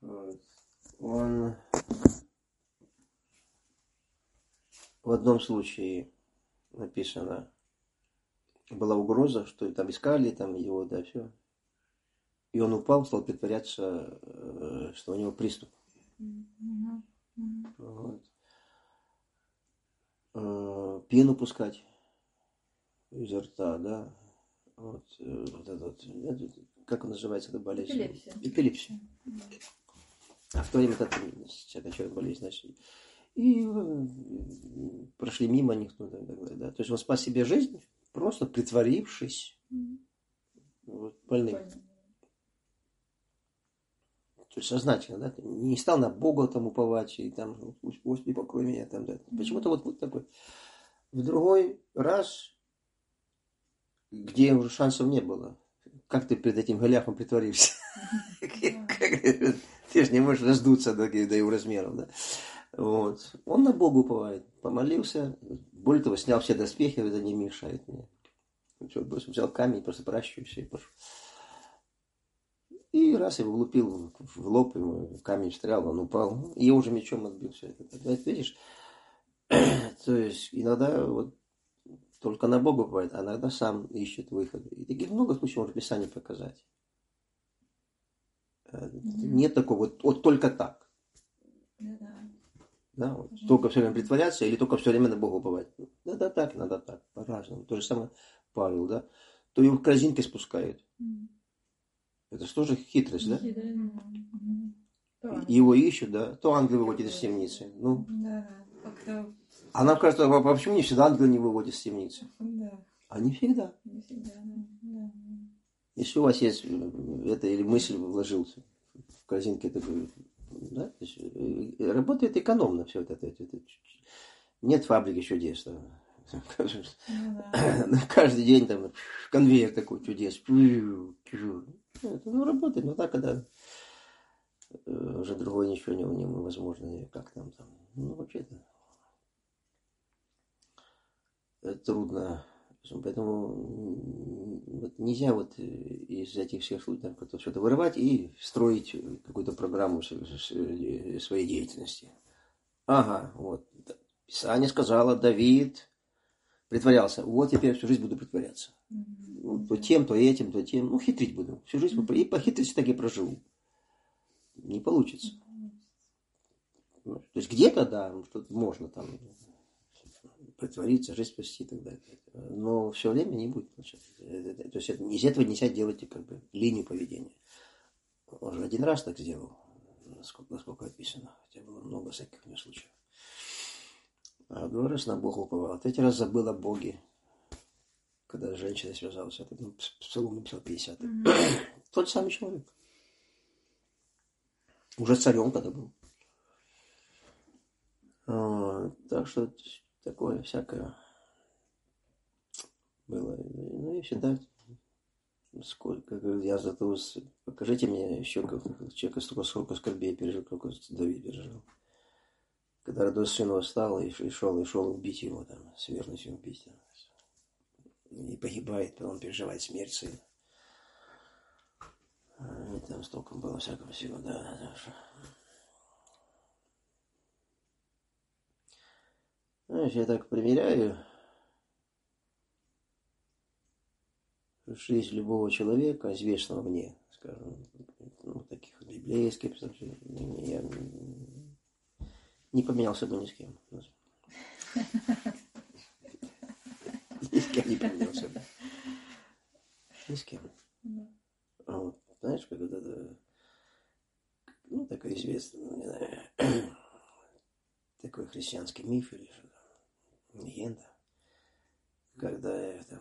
Вот. Он в одном случае написано, была угроза, что там искали там его, да, все. И он упал, стал притворяться, что у него приступ. Вот. Пену пускать изо рта, да. Вот этот, как он называется, эта болезнь? Эпилепсия. А в то время это человек болезнь, значит. И прошли мимо них, ну, да. То есть он спас себе жизнь, просто притворившись вот, больным. То есть сознательно, да, не стал на Бога там уповать, и там, Господи, покрой меня, там, да. Почему-то вот такой. В другой раз, где уже шансов не было, как ты перед этим Голиафом притворишься? Ты же не можешь раздуться до его размеров, да. Вот. Он на Бога уповает, помолился, более того, снял все доспехи, это не мешает мне. Взял камень, просто прощупался и пошел. И раз его влупил в лоб, ему камень встрял, он упал. И уже мечом отбил все это. Видишь? То есть иногда вот только на Бога бывает, а иногда сам ищет выхода. И таких много случаев можно в Писании показать. Нет такого, вот только так. Да, вот, только все время притворяться или только все время на Бога уповать. Надо так, по-разному. То же самое Павел, да. То его в корзинке спускают. Это же тоже хитрость, да? Его ищут, да. То ангел выводит из темницы. Ну. А нам кажется, почему не всегда ангел не выводит из темницы? А не всегда. Если у вас есть это или мысль вложился в корзинке, это, да? То есть, работает экономно все это. Нет фабрики чудес. Каждый день там конвейер такой чудес. Это работает, но так, когда уже другое ничего невозможно. Как там. Ну, вообще-то трудно. Поэтому вот нельзя вот из этих всех случаев что-то вырывать и строить какую-то программу своей деятельности. Ага, вот. Писание сказала, Давид притворялся. Вот теперь всю жизнь буду притворяться. Ну, то тем, то этим, то тем. Ну, хитрить буду. Всю жизнь и по хитрости так и проживу. Не получится. То есть где-то, да, что-то можно там притвориться, жизнь спасти и так далее. Но все время не будет. То есть из этого нельзя делать как бы линию поведения. Он же один раз так сделал, насколько описано. Хотя было много всяких у него случаев. А другой раз на Бога уповал. Третий раз забыл о Боге. Когда женщина связалась. Это Псалом написал 50. Тот самый человек. Уже царем когда был. Так что такое всякое было. Ну и всегда сколько я зато покажите мне еще человека сколько скорбей пережил, сколько Давид пережил. Когда родной сын восстал и шел убить его, там, с верностью убить. И погибает, он переживает смерть сына. И там столько было всякого всего, да. Знаешь, я так примеряю жизнь любого человека, известного мне, скажем, ну, таких библейских, я не поменялся бы ни с кем. Ни с кем не поменялся бы. Ни с кем. Вот, знаешь, как это, ну, такой известный, не знаю, такой христианский миф или что-то, легенда, когда там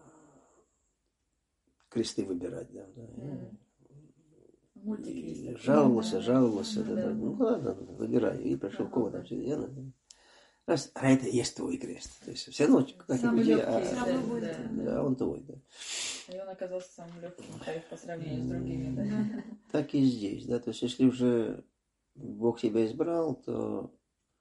кресты выбирать, да. И жаловался, да. Ну ладно, выбирай. И пришел кого там все. Раз, а это и есть твой крест. То есть все равно как самый и легкий, да, он твой, да. И он оказался самым легким по сравнению с другими, да. Так и здесь, да. То есть если уже Бог тебя избрал, то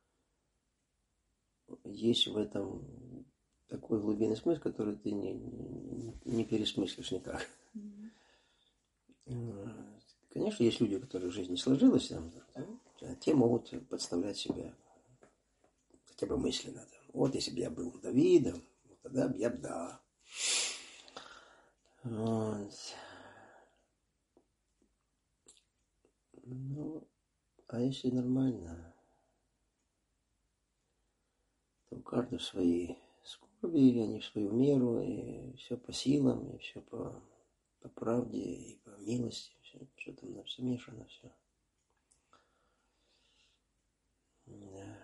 есть в этом такой глубинный смысл, который ты не пересмыслишь никак. Конечно, есть люди, у которых жизнь не сложилась, там, а те могут подставлять себя хотя бы мысленно. Там. Вот если бы я был Давидом, тогда бы я бы да. Вот. Ну, а если нормально, то у каждого свои скорби, они в свою меру, и все по силам, и все по правде, и по милости, все там все мешано, все. Да.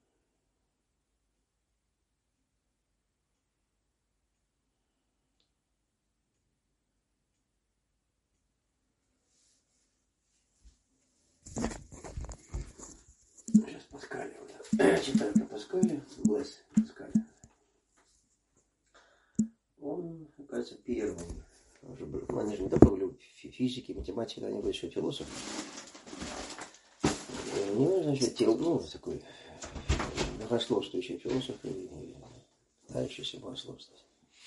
Сейчас Паскаля. Читаю про Паскаля. Блэс Паскаля. Он, кажется, первым. Уже был, ну, они же не только были физики, математики, они были еще философы. И у него, значит, такой богословствующий философ и пытающийся богословствовать.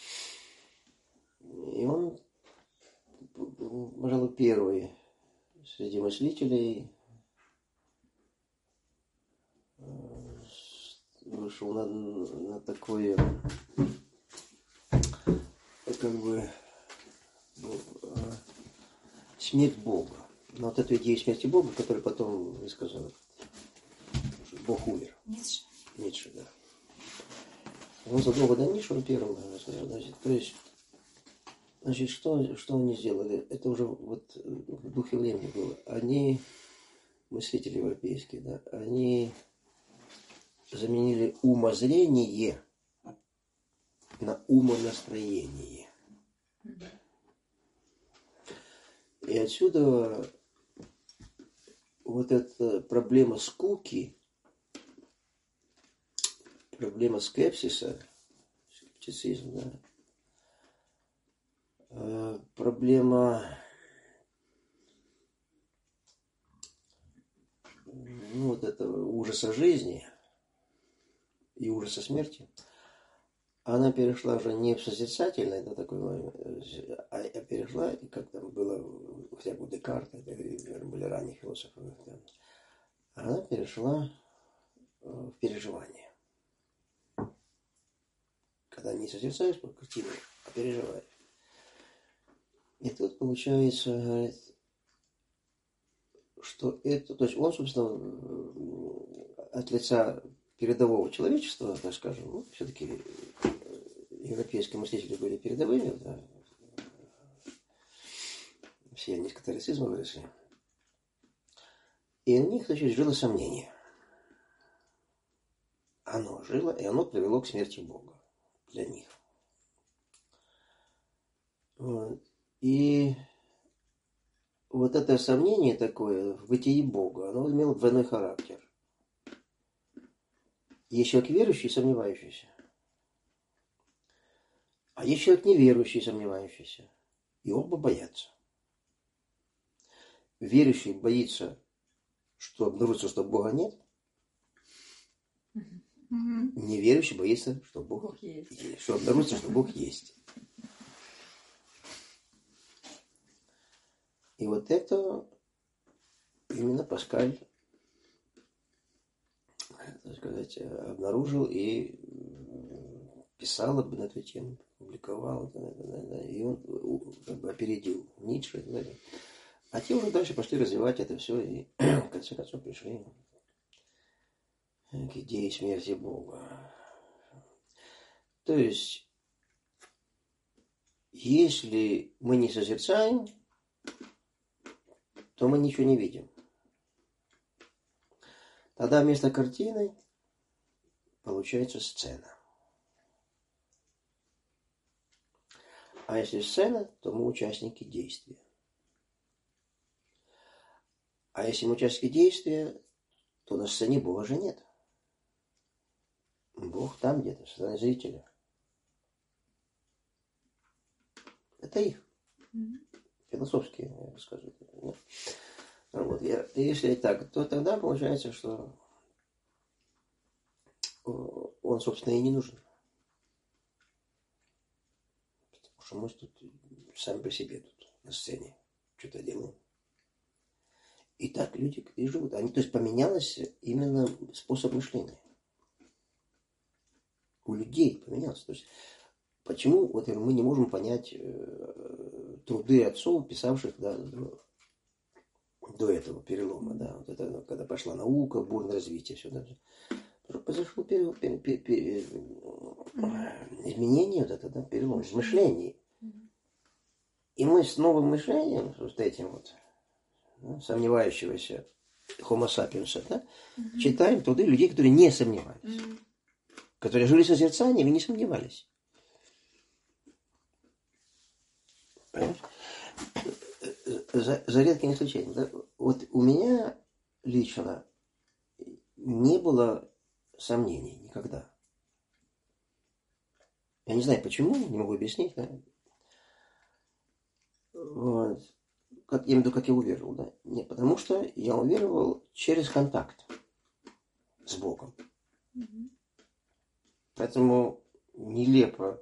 И он, пожалуй, первый среди мыслителей вышел на такое, как бы, смерть Бога. Но вот эту идею смерти Бога, которую потом высказал Бог умер. Ницше, да. Он задолго до Ницше, он первым сказал. То есть, что они сделали? Это уже вот в духе времени было. Они, мыслители европейские, да, они заменили умозрение на умонастроение. И отсюда вот эта проблема скуки, проблема скепсиса, скептицизм, да, проблема вот этого ужаса жизни и ужаса смерти, она перешла уже не в созерцательное, да, такое, а перешла, и как там было хотя бы у Декарта, были ранние философы, она перешла в переживание. Когда не созерцаешь по картине, а переживаешь. И тут получается, говорит, что это, то есть он, собственно, от лица передового человечества, так скажем, ну, все-таки европейские мыслители были передовыми, да, все они из католицизма выросли. И у них, значит, жило сомнение. Оно жило, и оно привело к смерти Бога для них. Вот. И вот это сомнение такое в бытии Бога, оно имело двойной характер. Есть человек верующий и сомневающийся. А есть человек неверующий и сомневающийся. И оба боятся. Верующий боится, что обнаружится, что Бога нет. Неверующий боится, что Бог есть. Что обнаружится, что Бог есть. И вот это именно Паскаль, так сказать, обнаружил и писал на эту тему, публиковал, и он как бы опередил Ницше. А те уже дальше пошли развивать это все, и в конце концов пришли к идее смерти Бога. То есть, если мы не созерцаем, то мы ничего не видим. Тогда вместо картины получается сцена. А если сцена, то мы участники действия. А если мы участники действия, то на сцене Бога же нет. Бог там где-то, в стороне зрителя. Это их. Философские, я скажу. Вот. Если так, то тогда получается, что он, собственно, и не нужен. Потому что мы тут сами по себе тут на сцене что-то делаем. И так люди и живут. Они, то есть поменялось именно способ мышления. У людей поменялось. То есть почему вот мы не можем понять труды отцов, писавших до этого перелома, да, вот это, когда пошла наука, бурное развитие, все даже. Произошло изменение вот это, да, перелом в мышлении. И мы с новым мышлением, вот этим вот, да, сомневающегося Homo sapiens, да, читаем труды людей, которые не сомневались, которые жили созерцанием и не сомневались. Понимаешь? За редким исключением. Да? Вот у меня лично не было сомнений никогда. Я не знаю почему, не могу объяснить. Да? Вот. Я имею в виду, как я уверовал. Да? Нет, потому что я уверовал через контакт с Богом. Поэтому нелепо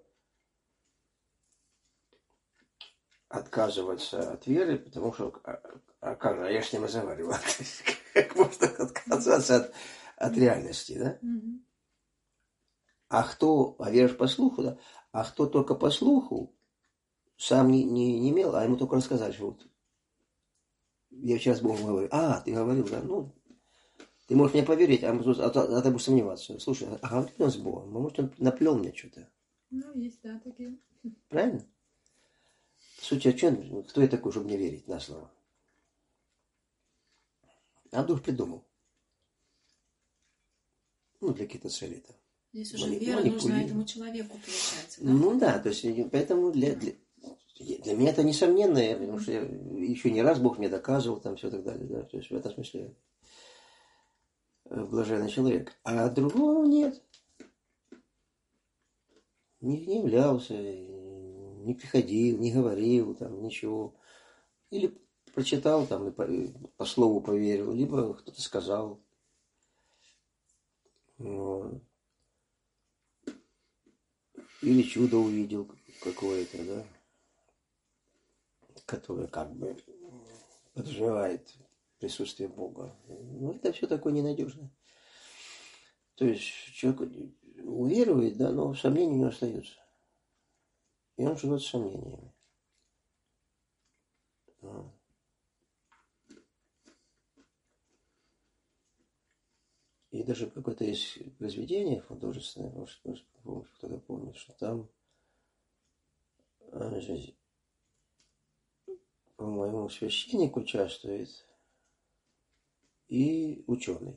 отказываться от веры, потому что как же, я ж с ним разговаривал. Как можно отказаться от реальности, да? А веришь по слуху, да? А кто только по слуху, сам не имел, а ему только рассказали, что вот я вчера с Богом говорю. Ты говорил, да? Ну, ты можешь мне поверить, а ты будешь сомневаться. Слушай, говорит он с Богом, может, он наплел мне что-то. Ну, есть, да, такие. Правильно? В сути, кто я такой, чтобы мне верить на слово? А вдруг придумал. Ну, для каких-то целей там. Здесь уже вера нужна этому человеку, получается, да? Ну да, то есть, поэтому для меня это несомненно, потому что еще не раз Бог мне доказывал, там все и так далее, да, то есть в этом смысле блаженный человек. А другого нет. Не являлся, не приходил, не говорил, там, ничего. Или прочитал, там, и по слову поверил, либо кто-то сказал. Вот. Или чудо увидел какое-то, да, которое как бы подразумевает присутствие Бога. Ну, это все такое ненадежное. То есть человек уверует, да, но сомнений не остается. И он живет с сомнениями. И даже какое-то есть произведение художественное, может, кто-то помнит, что там, по-моему, священник участвует и ученый.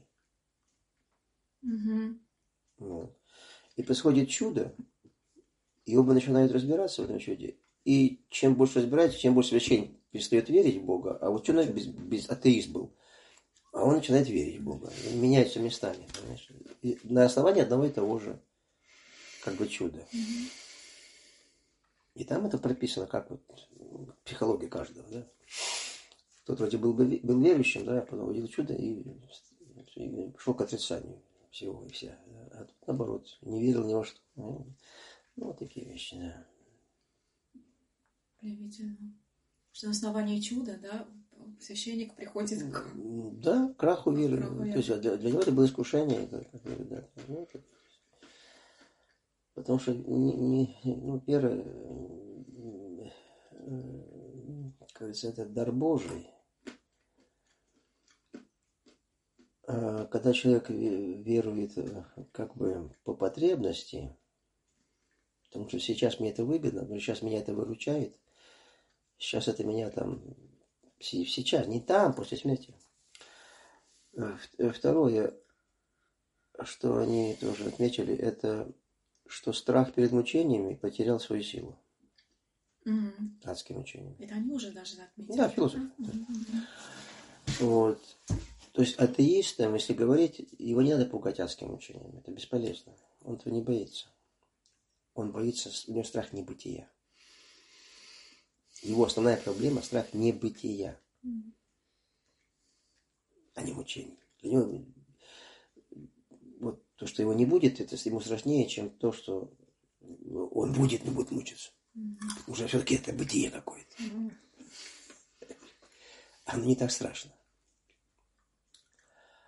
Вот. И происходит чудо, и оба начинают разбираться в этом чуде. И чем больше разбирается, тем больше священник перестает верить в Бога, а ученый без атеист был. А он начинает верить в Бога. И меняются местами. Понимаешь? И на основании одного и того же как бы чуда. И там это прописано, как вот психология каждого. Да? Тот вроде был верующим, да, а потом увидел чудо и шел к отрицанию всего и вся. А тут наоборот, не верил ни во что. Ну, вот такие вещи, да. Удивительно. Что на основании чуда, да, священник приходит к... Да, краху веры. То есть для него это было искушение. Потому что вера, кажется, это дар Божий. А когда человек верует как бы по потребности, потому что сейчас мне это выгодно, но сейчас меня это выручает, сейчас это меня там, сейчас, не там, после смерти. Второе, что они тоже отметили, это что страх перед мучениями потерял свою силу. Адские мучения. Это они уже даже отметили. Да, философы. Вот. То есть атеистам, если говорить, его не надо пугать адским мучением. Это бесполезно. Он этого не боится. Он боится, у него страх небытия. Его основная проблема – страх небытия, а не мучений. Для него вот то, что его не будет, это ему страшнее, чем то, что он будет, но будет мучиться. Уже все-таки это бытие какое-то. Оно не так страшно.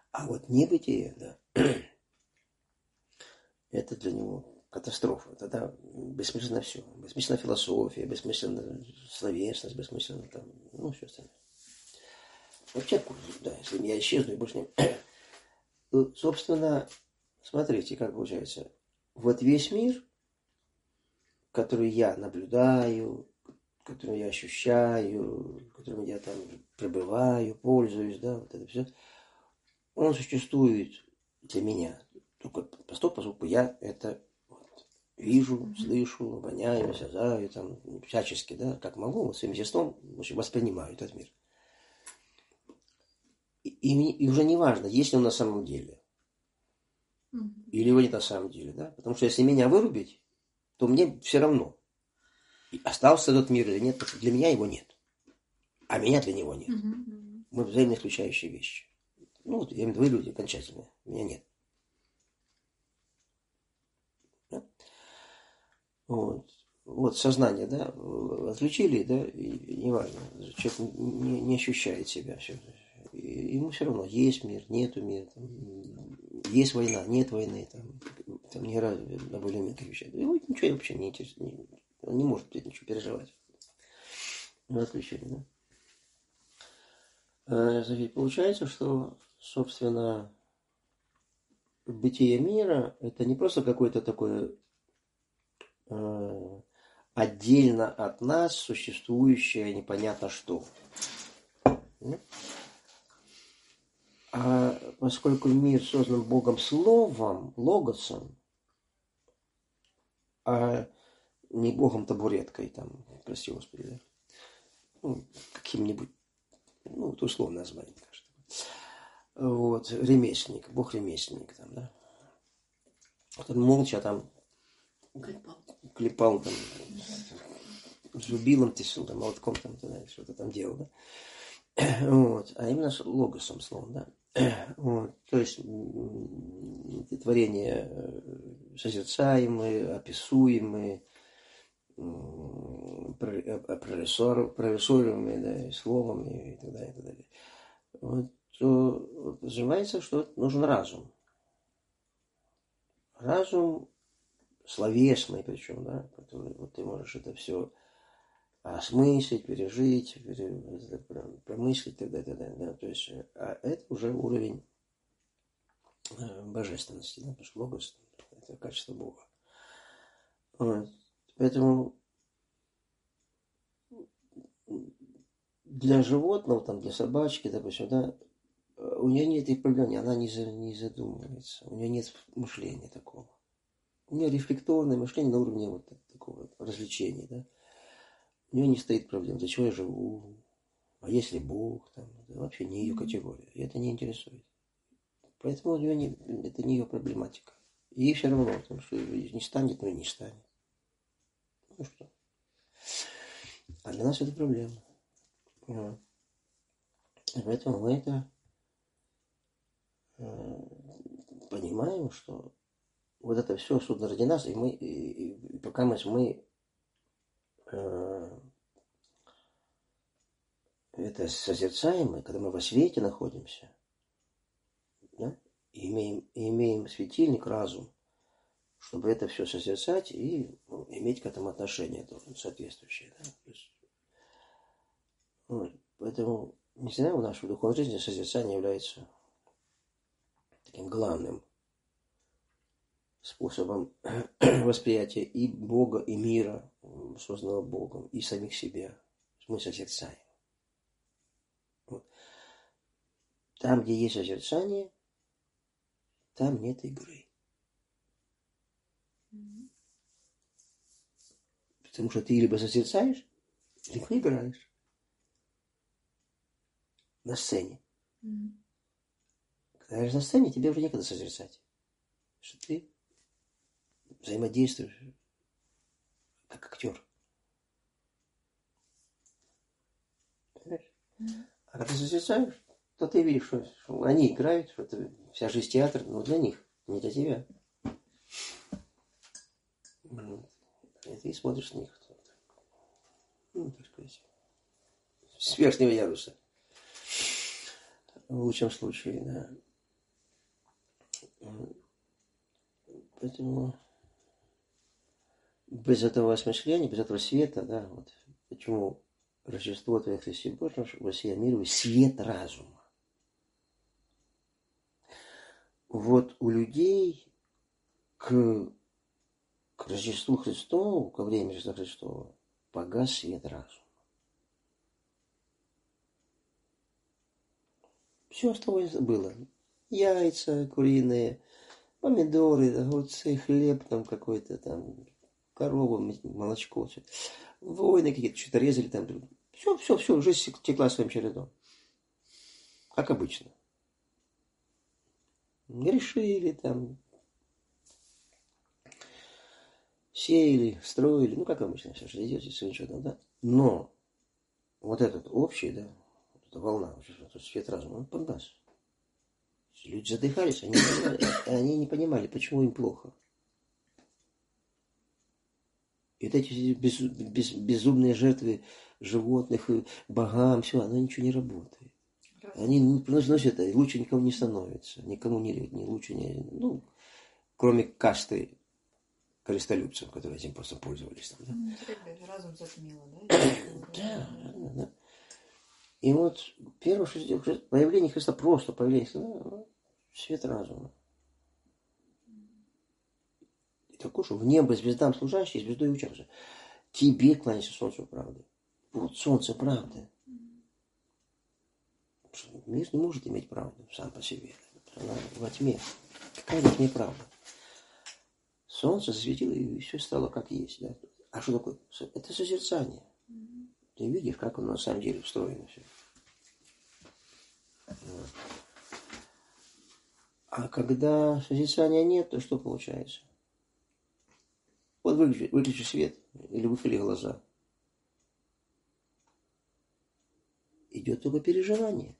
А вот небытие, да, это для него катастрофа. Тогда бессмысленно все. Бессмысленна философия, бессмысленна словесность, бессмысленно там, ну, все остальное. Вообще, да, если я исчезну и больше не... Собственно, смотрите, как получается. Вот весь мир, который я наблюдаю, который я ощущаю, которым я там пребываю, пользуюсь, да, вот это все, он существует для меня. Только поскольку я это вижу, слышу, воняю, осязаю, там, всячески, да, как могу, вот своим естеством воспринимаю этот мир. И уже не важно, есть ли он на самом деле, или его нет на самом деле, да, потому что если меня вырубить, то мне все равно, остался этот мир или нет, для меня его нет, а меня для него нет. Мы взаимно исключающие вещи. Ну, вот я имею в виду, вы люди окончательные, меня нет. Да? Вот сознание, да, отключили, да, и неважно, человек не ощущает себя. Ему все равно, есть мир, нету мира, там, есть война, нет войны, там не раз на более мелких вещах. Его ничего вообще не интересует, он не может ничего переживать. Мы отключили, да. Получается, что, собственно, бытие мира – это не просто какое-то такое отдельно от нас существующее непонятно что. А поскольку мир создан Богом Словом, Логосом, а не Богом табуреткой, там, прости Господи, да? Ну, каким-нибудь, ну, это условное название, кажется. Вот, ремесленник, Бог ремесленник, там, да? Вот он молча там клепал там, зубилом тесил, там, молотком там, что-то там делал, да? Вот, а именно логосом словом, да. Вот, то есть творения созерцаемые, описуемые, прорисовываемые, да, и словом, и так далее, и так далее. Вот, то подразумевается, что нужен разум. Разум словесный, причем, да, который вот ты можешь это все осмыслить, пережить, промыслить, так далее, да, то есть, а это уже уровень божественности, да, потому что логос – это качество Бога. Вот. Поэтому для животного, там, для собачки, допустим, да, у нее нет этих проблем, она не задумывается, у нее нет мышления такого. У нее рефлекторное мышление на уровне вот такого развлечения, да. У нее не стоит проблем, для чего я живу, а если Бог, там, это вообще не ее категория, и это не интересует. Поэтому у нее это не ее проблематика. Ей все равно, потому что не станет, но и не станет. Ну что. А для нас это проблема. И поэтому мы это понимаем, что вот это все судно ради нас, и мы, и пока мы это созерцаем, и когда мы во свете находимся, да, и имеем светильник, разум, чтобы это все созерцать и иметь к этому отношение соответствующее. Да? То есть, поэтому не всегда в нашей духовной жизни созерцание является таким главным способом восприятия и Бога, и мира, созданного Богом, и самих себя. Мы созерцаем. Вот. Там, где есть созерцание, там нет игры. Потому что ты либо созерцаешь, либо играешь на сцене. Когда же на сцене, тебе уже некогда созерцать. Что ты взаимодействуешь как актер. Понимаешь? А когда ты созерцаешь, то ты видишь, что они играют, что это вся жизнь театр, но для них, не для тебя. И ты смотришь на них. Ну, так сказать, с верхнего яруса. В лучшем случае, да. Поэтому без этого осмысления, без этого света, да, вот почему Рождество Твое Христе Божьем, Россия миру, свет разума. Вот у людей к Рождеству Христову, ко времени Рождества Христова, погас свет разума. Все, что было. Яйца куриные, помидоры, огурцы, хлеб там какой-то, там, корова, молочко, все. Войны какие-то, что-то резали там. Все, жизнь текла своим чередом. Как обычно. Грешили там, сеяли, строили, ну, как обычно, все же идет, своим чередом, да. Но вот этот общий, да, вот эта волна, этот свет разума, он погас. Люди задыхались, они не понимали, почему им плохо. И вот эти безумные жертвы животных, богам, все, оно ничего не работает. Они приносят это, и лучше никому не становится. Никому не лучше, ну, кроме касты крестолюбцев, которые этим просто пользовались. Там, да? Разум затмило, да? Да. И вот первое, что сделал, появление Христа, просто появление Христа, свет разума. И такой, что в небо звездам служащий, звездой учащий. Тебе кланяйся солнцу правды. Вот солнце правды. Мир не может иметь правду сам по себе. Она во тьме. Какая во тьме правда? Солнце засветило, и все стало как есть. Да? А что такое? Это созерцание. Ты видишь, как оно на самом деле устроено все. А когда созерцания нет, то что получается? Вот выключи свет или выхвали глаза. Идет только переживание.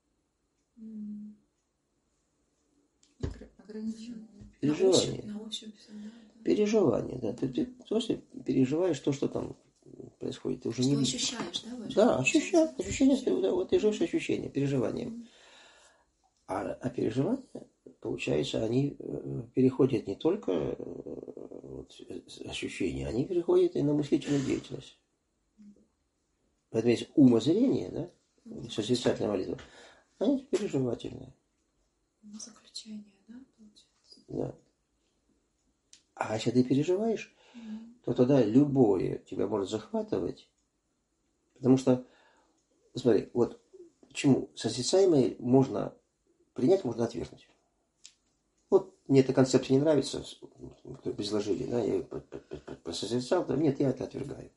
Ограничение. Переживание. На ощупь, переживание, да. Ты просто переживаешь то, что там происходит. Ты уже что не ощущаешь, да? Да, ощущение, да, вот ты живешь ощущение, переживанием. А переживания, получается, они переходят не только вот, ощущения, они переходят и на мыслительную деятельность. Поэтому есть умозрение, да, созерцательная молитва, они переживательные. Заключение, да, получается? Да. А если ты переживаешь, то тогда любое тебя может захватывать. Потому что, смотри, вот почему созерцаемое можно принять, можно отвергнуть. Вот мне эта концепция не нравится, как изложили, да, я ее просозерцал, да, нет, я это отвергаю.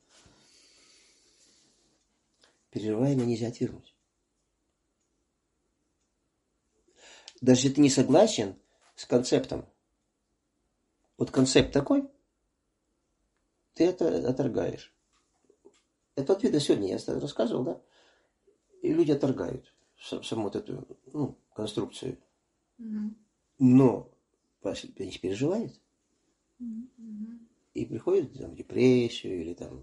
Переживаемое нельзя отвергнуть. Даже если ты не согласен с концептом, вот концепт такой, ты это отторгаешь. Это вот видно сегодня, я рассказывал, да, и люди отторгают саму вот эту, ну, конструкцию. Но они переживают и приходят там, в депрессию или там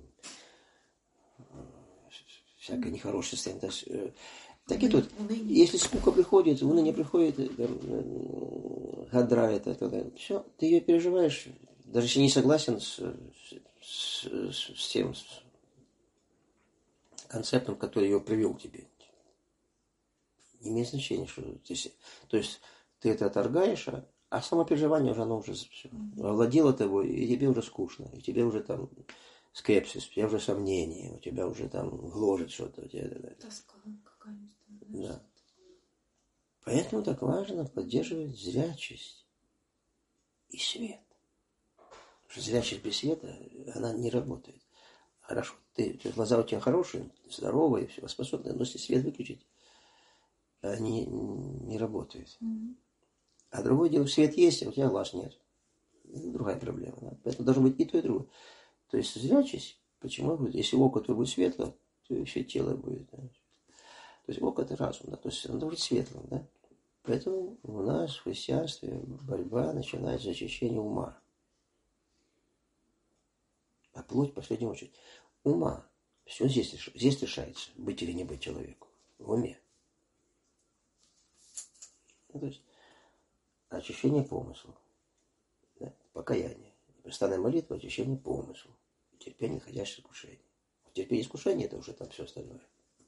всякое нехорошее состояние. Так и тут, если скука приходит, уныние приходит, гадра это, все, ты ее переживаешь, даже если не согласен с тем концептом, который ее привел к тебе. Не имеет значения, что то есть ты это отторгаешь, а само переживание уже, оно уже все, овладело тобой, и тебе уже скучно, и тебе уже там скепсис, у тебя уже сомнения, у тебя уже там гложет что-то. Тоска какая-нибудь. Да. Поэтому так важно поддерживать зрячесть и свет. Потому что зрячесть без света, она не работает. Хорошо, глаза у тебя хорошие, здоровые, все способны, но если свет выключить, они не работают. А другое дело, свет есть, а у тебя глаз нет. Это другая проблема. Да? Поэтому должно быть и то, и другое. То есть зрячесть, почему? Если око твое будет светло, то все тело будет. Да? То есть око – это разум, да? То есть оно должно быть светлым. Да? Поэтому у нас в христианстве борьба начинается с очищения ума. А плоть в последнюю очередь. Ума. Все здесь решается, быть или не быть человеку. В уме. Ну, то есть очищение помыслов. Да? покаяние, непрестанная молитва, очищение помыслов, терпение, находящее искушение. Терпение искушения – это уже там все остальное.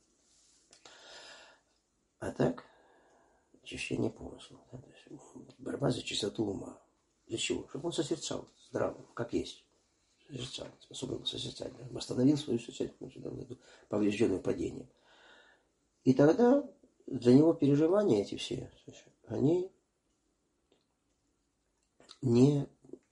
А так, очищение помыслов. Да? То есть борьба за чистоту ума. Для чего? Чтобы он созерцал здраво, как есть. Созерцал, способен был созерцать. Да? Восстановил свою созерцательность, поврежденную падением. И тогда для него переживания эти все, они не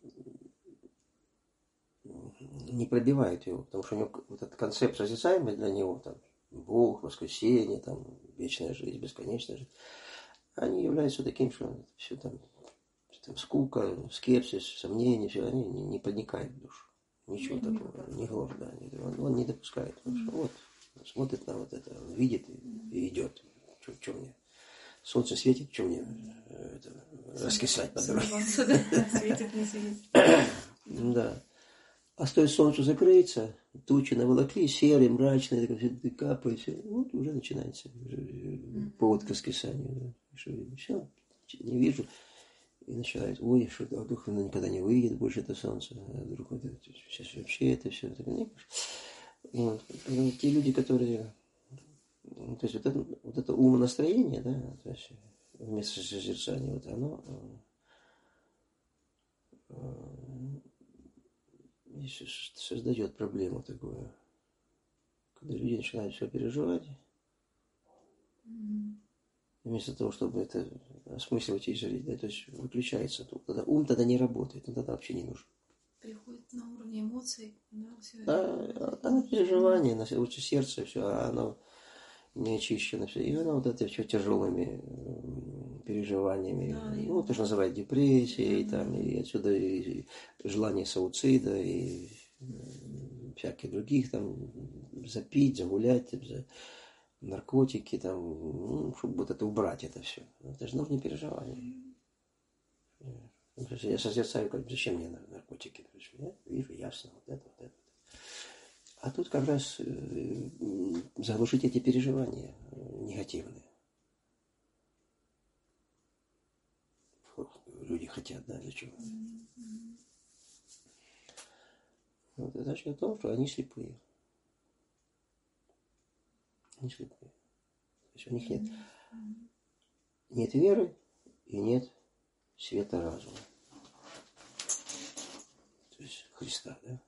пробивают его, потому что у него вот этот концепт созерцаемый для него, там, Бог, воскресение, там, вечная жизнь, бесконечная жизнь, они являются таким, что все там скука, скепсис, сомнения, все, они не проникают в душу. Ничего такого, не гложь, да, он не допускает. Потому что вот, смотрит на вот это, он видит и идет. Что мне? Солнце светит, что мне раскисать по дороге? Светит, не светит. Да. А стоит солнцу закрыться, тучи наволокли, серые, мрачные, капают, все, вот уже начинается повод к раскисанию. Да. Все, не вижу. И начинает, ой, что вдруг оно никогда не выйдет больше это солнце, а вдруг вот это, сейчас вообще это все. Вот. Те люди, которые, то есть вот это умонастроение, да, то есть вместо созерцания, вот оно создает проблему такую, когда люди начинают все переживать, вместо того, чтобы это осмысливать и жить, да, то есть выключается тут. Тогда ум тогда не работает, он тогда вообще не нужен. Приходит на уровне эмоций, да, все оно переживание, лучше сердце, все, а оно не очищено, все. И оно вот это все тяжелыми переживаниями, да, ну, то, что называют депрессией, там, и отсюда и желание суицида, и всяких других, там, запить, загулять, наркотики, там, ну, чтобы вот это убрать, это все. Это же нужны переживания. Я созерцаю, как, зачем мне наркотики? Я вижу ясно, вот это. А тут как раз заглушить эти переживания негативные. Люди хотят, да, для чего? Вот, это значит о том, что они слепые. Они слепые. То есть у них нет веры и нет света разума. То есть Христа, да?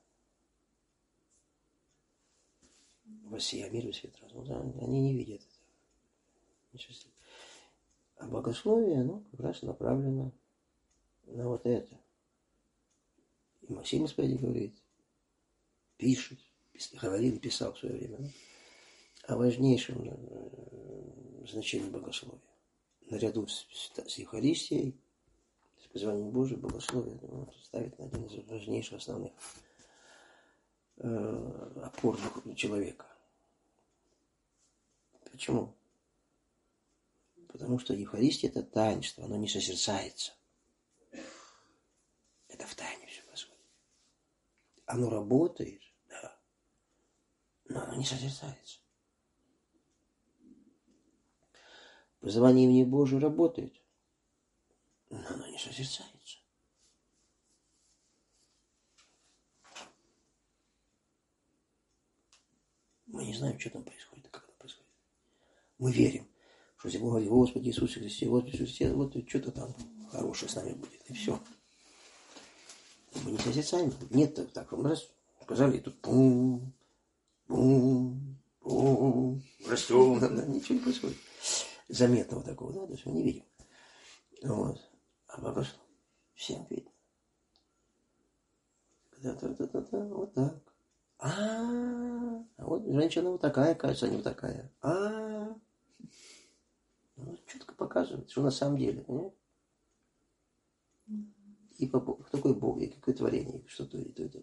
Воссия мир и свет разума. Да? Они не видят это. А богословие, оно как раз направлено на вот это. И Максим Исповеди говорит, пишет, говорил и писал в свое время, да? О важнейшем значении богословия. Наряду с Евхаристией, с призванием Божьим, богословие ставит на один из важнейших основных опор человека. Почему? Потому что Евхаристия – это таинство, оно не созерцается. Это в тайне все происходит. Оно работает, да, но оно не созерцается. Призвание имени Божие работает, но оно не созерцается. Мы не знаем, что там происходит, как это происходит. Мы верим, что если Бог говорит, Господи Иисусе Христе, Господи Иисусе Христе, вот что-то там хорошее с нами будет, и все. Мы не созерцаем. Нет, так, раз сказали, и тут пум, растем, да, ничего не происходит. Заметного такого, да, то есть мы не видим. Вот. А богослов всем видно. Вот так. А вот женщина вот такая, кажется, не вот такая. Ну, четко показывает, что на самом деле, понимаете? И кто такой Бог, и какое творение, что то и то.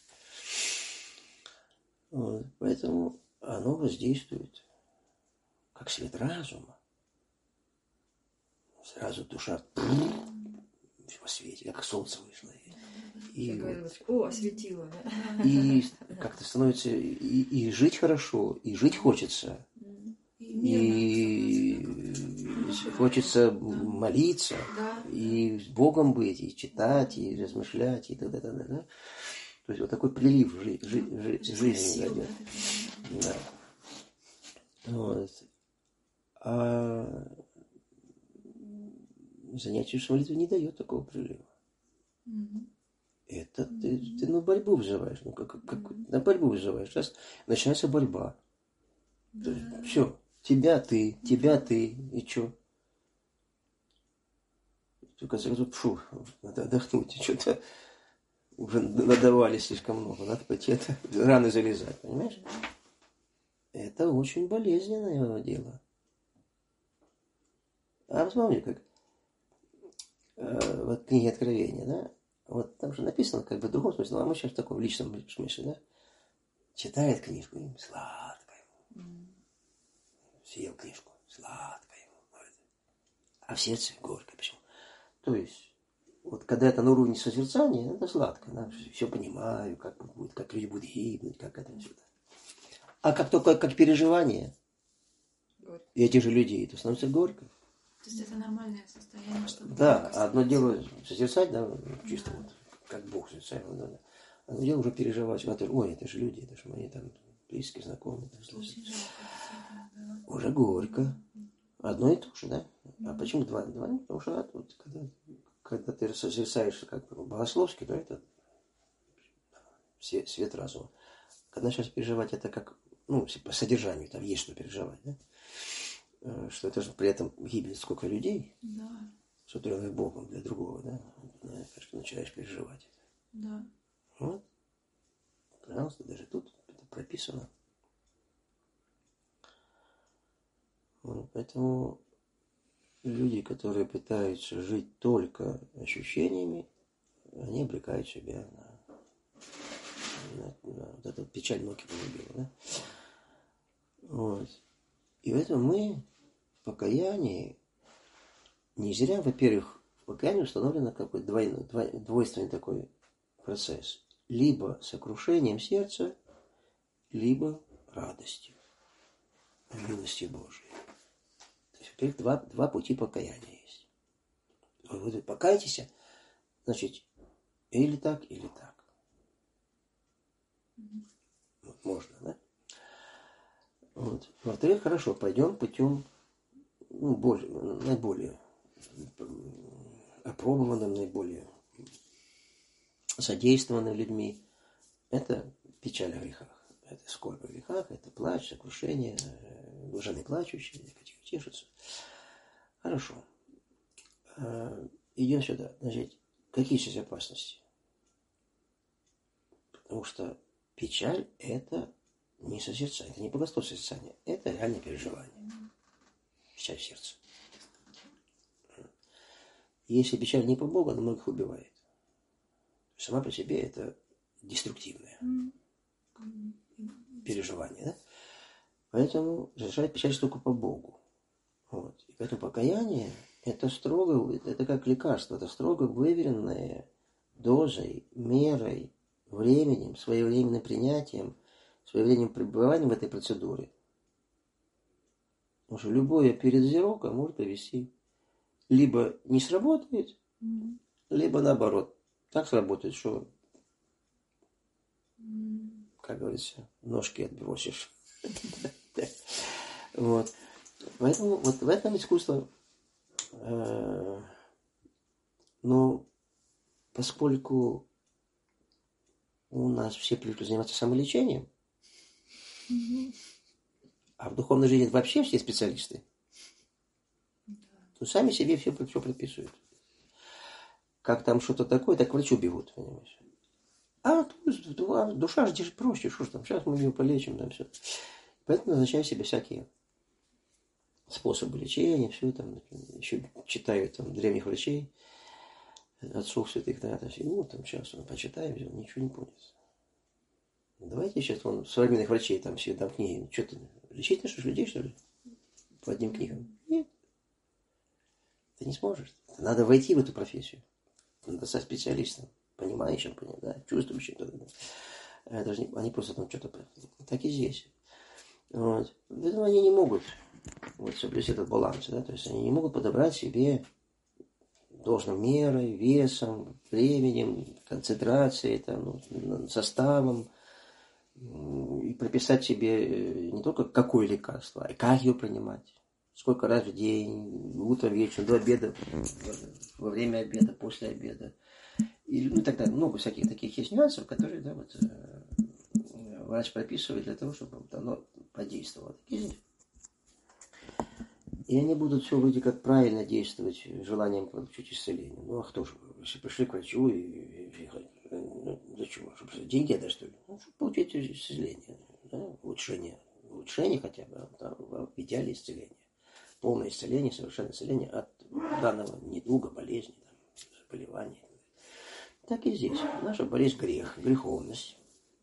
Вот. Поэтому оно воздействует как свет разума. Сразу душа во свете, как солнце вышло. И осветило, да? И как-то становится и жить хорошо, и жить хочется. И хочется молиться, Да. и с Богом быть, и читать, и размышлять, и т.д. Да? То есть вот такой прилив жизни идет. Да. Вот. А занятие с молитвой не дает такого прилива. Это ты на борьбу вызываешь. На борьбу вызываешь. Сейчас начинается борьба. Все. Тебя ты, и что? Только фу, надо отдохнуть. Что-то уже надавали слишком много. Надо пойти это раны залезать, понимаешь? Это очень болезненное дело. А вспомни, как вот в книге Откровения, да? Вот там же написано как бы в другом смысле, а мы сейчас в таком личном смысле, да? Читает книжку, им сладко ему. Съел книжку, сладко ему. А в сердце горько. Почему? То есть, вот когда это на уровне созерцания, это сладко. Да? Все понимаю, как будет, как люди будут гибнуть, как это все. А как только как переживание этих же людей, то становится горько. То есть это нормальное состояние, чтобы... Да, одно дело созерцать, да, чисто вот, как Бог созерцает, да. Одно дело уже переживать, ой, это же люди, это же мои там близкие, знакомые. Уже горько. Одно и то же, да? А почему два? Потому что вот, когда ты созерцаешь как бы богословски, да, это свет разума. Когда сейчас переживать это как, по содержанию, там есть что переживать, да? Что это же при этом гибнет сколько людей, да. сотворенных Богом для другого, да? Что начинаешь переживать это. Да. Вот. Пожалуйста, даже тут это прописано. Вот. Поэтому люди, которые пытаются жить только ощущениями, они обрекают себя на вот эту печаль Ноки погубила, да? Вот. И поэтому мы в покаянии не зря, во-первых, в покаянии установлено какой-то двойственный такой процесс. Либо сокрушением сердца, либо радостью, милости Божией. То есть, во-первых, два пути покаяния есть. Вы покайтесь, значит, или так, или так. Вот, можно, да? Вот. Во-вторых, хорошо, пойдем путем наиболее опробованным, наиболее задействованным людьми. Это печаль о грехах. Это скорбь о грехах, это плач, сокрушение, блаженные плачущие, тешатся. Хорошо. Идем сюда. Значит, какие сейчас опасности? Потому что печаль – это не созерцание, это не богословское созерцание, это реальное переживание. Печаль в сердце. Если печаль не по Богу, она многих убивает. Сама по себе это деструктивное переживание, да? Поэтому разрешает печаль только по Богу. Вот. И поэтому покаяние это как лекарство, это строго выверенное дозой, мерой, временем, своевременным принятием, своевременным пребыванием в этой процедуре. Потому что любое передозировка может привести либо не сработает, либо наоборот. Так сработает, что, как говорится, ножки отбросишь. Вот. Поэтому вот в этом искусство, поскольку у нас все привыкли заниматься самолечением, а в духовной жизни вообще все специалисты, то сами себе все прописывают. Как там что-то такое, так к врачу бегут, понимаешь. А душа же проще, что ж там, сейчас мы ее полечим, там все. Поэтому назначаю себе всякие способы лечения, все там, еще читаю там древних врачей, отцов святых, да, там сейчас почитаем, ничего не будет. Давайте сейчас современных врачей там все там книги, что ты, лечить наших людей, что ли? По одним книгам? Нет. Ты не сможешь. Надо войти в эту профессию. Надо стать специалистом, понимающим, да, чувствующим. Это же они просто там что-то... Так и здесь. Вот. Поэтому они не могут соблюсти этот баланс, да, то есть они не могут подобрать себе должной мерой, весом, временем, концентрацией, там, ну, составом. И прописать себе не только какое лекарство, а и как его принимать. Сколько раз в день, утром, вечером, до обеда, во время обеда, после обеда. И, ну, тогда много всяких таких есть нюансов, которые, да, вот, врач прописывает для того, чтобы вот оно подействовало. И они будут все вроде как правильно действовать, желанием получить исцеление. Ну, а кто же, если пришли к врачу, для чего? Чтобы деньги отдать, что ли? Ну, чтобы получить исцеление, да? Улучшение хотя бы, да? В идеале исцеление. Полное исцеление, совершенное исцеление от данного недуга, болезни, там, заболевания. Так и здесь. Наша болезнь – грех, греховность.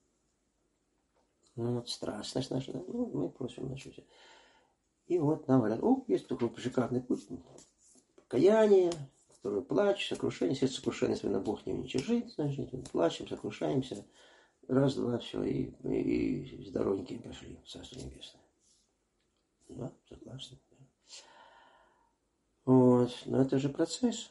Ну, вот страстность наша, да? Ну, мы просим нашу. И вот нам говорят, есть такой шикарный путь, покаяние, второй плач, сокрушение, сердце сокрушение, если на Бог не уничижит, значит, плачем, сокрушаемся, раз, два, все, и здоровенькие пошли в Царство Небесное. Да, согласен. Да. Вот, но это же процесс.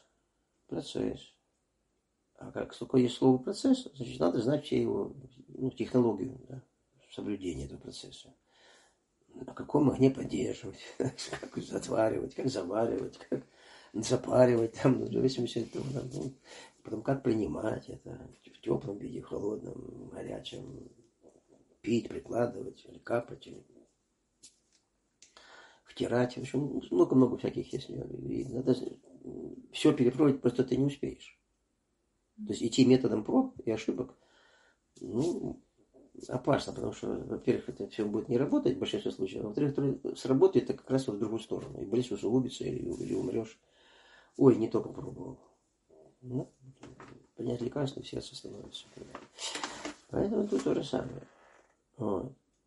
А как только есть слово процесс, значит, надо знать все его, ну, технологию, да, соблюдения этого процесса. На каком огне поддерживать, как затваривать, как заваривать, как запаривать, там, в зависимости от того, ну, потом как принимать это в теплом виде, в холодном, горячем, пить, прикладывать, или капать, или втирать. В общем, много-много всяких есть. И надо все перепробовать, просто ты не успеешь. То есть идти методом проб и ошибок, ну, опасно, потому что, во-первых, это все будет не работать в большинстве случаев, а во-вторых, сработает это как раз в другую сторону. И болезнь усугубится, или умрешь. Ой, не то попробовал. Ну, принять лекарство, в сердце становится. Поэтому тут то же самое. Вот.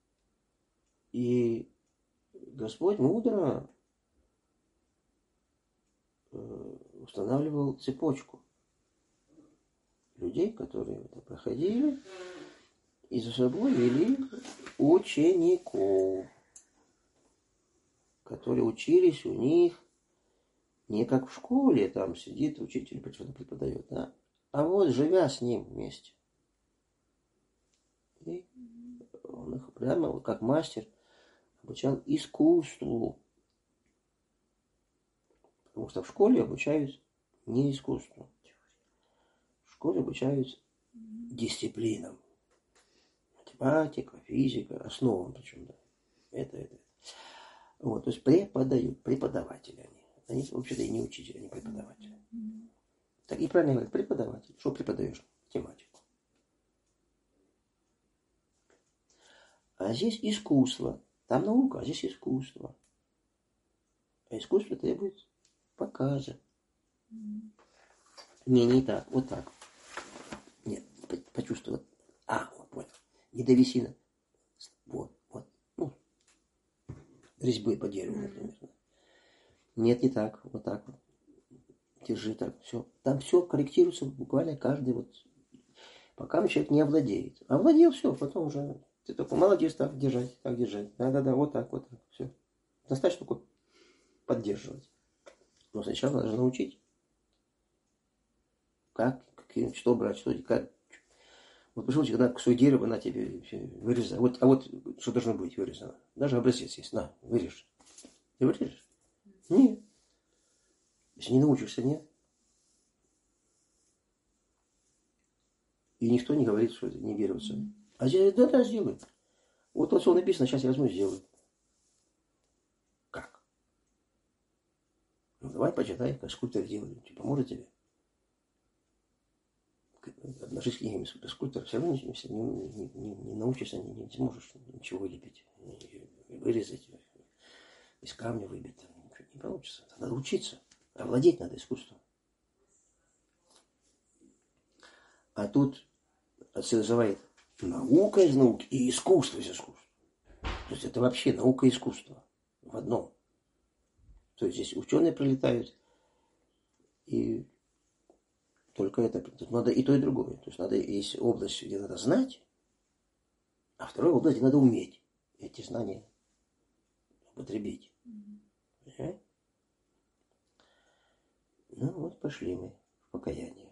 И Господь мудро устанавливал цепочку людей, которые это проходили, и за собой вели учеников, которые учились у них не как в школе, там сидит учитель, что-то преподает, да? А вот живя с ним вместе. И он их прямо как мастер обучал искусству. Потому что в школе обучают не искусству. В школе обучают дисциплинам. Математика, физика, основам причем, да. Это. Вот, то есть преподают, преподаватели они. Они вообще-то и не учитель, они преподаватели. Так и правильно говорят, преподаватель. Что преподаешь? Математику. А здесь искусство. Там наука, а здесь искусство. А искусство требует показа. Не так, вот так. Нет, почувствовать. Вот понял. Не довеси. Вот. Ну, резьбы по дереву, например. Нет, не так. Вот так вот. Держи так. Все. Там все корректируется буквально каждый вот. Пока человек не овладеет. Овладел, все, потом уже ты только молодец, так держать, так держать. Да, вот так, все. Достаточно только поддерживать. Но сначала нужно научить. Как, что брать, что, как. Вот пришел человек, на свое дерево, на тебе вырезать. А вот что должно быть вырезано. Даже образец есть. На, вырежь. Ты вырежешь? Нет. Если не научишься, нет. И никто не говорит, что это не берется. А здесь, да, сделай. Вот все написано, сейчас я возьму и сделаю. Как? Ну, давай почитай, как скульптор делает. Поможет тебе? Отношись к книгам скульптора, все равно не научишься, не сможешь ничего вылепить, вырезать, из камня выбить. Ничего не получится. Надо учиться. Овладеть надо искусством. А тут отсюда называет наука из науки и искусство из искусства. То есть это вообще наука и искусство в одном. То есть здесь ученые прилетают, и только это. Тут надо и то, и другое. То есть надо, есть область, где надо знать, а вторая область, где надо уметь эти знания употребить. Ну вот пошли мы в покаяние.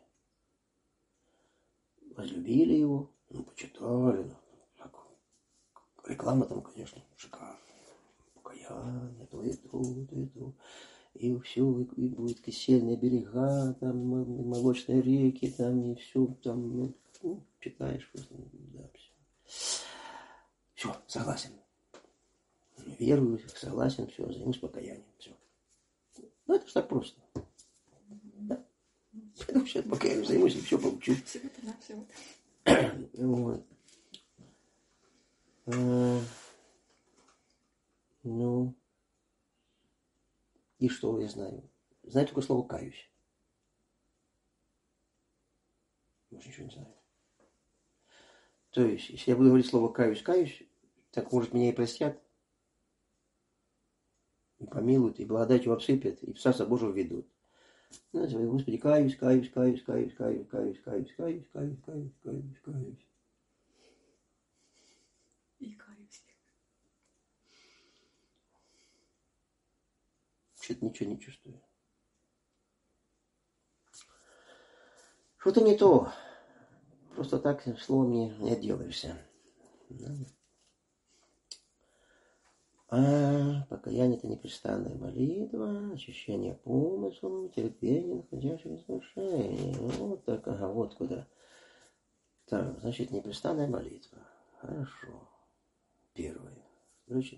Возлюбили его, почитали. Ну, так, реклама там, конечно, шикарная. Покаяние, то и то, то и то. И все, и будет кисельные берега, там молочные реки, там и все, там, читаешь просто, да, все. Все, согласен. Верую, согласен, все, займусь покаянием, все. Ну, это же так просто. Да. Ну, сейчас покаянием займусь и все получу. Всего-то на всего. Вот. Ну, и что я знаю? Знаю только слово «каюсь». Больше ничего не знаю. То есть, если я буду говорить слово «каюсь», так, может, меня и простят, и помилуют, и благодатью обсыпят, и в Царство Божие введут. Знаете, Господи, каюсь. И каюсь. Что-то ничего не чувствую. Что-то не то. Просто так словом не отделаешься. Покаяние – это непрестанная молитва, очищение помыслов, терпение, находящее разрушение. Вот так, ага, вот куда. Так, значит, непрестанная молитва. Хорошо. Первое. Значит,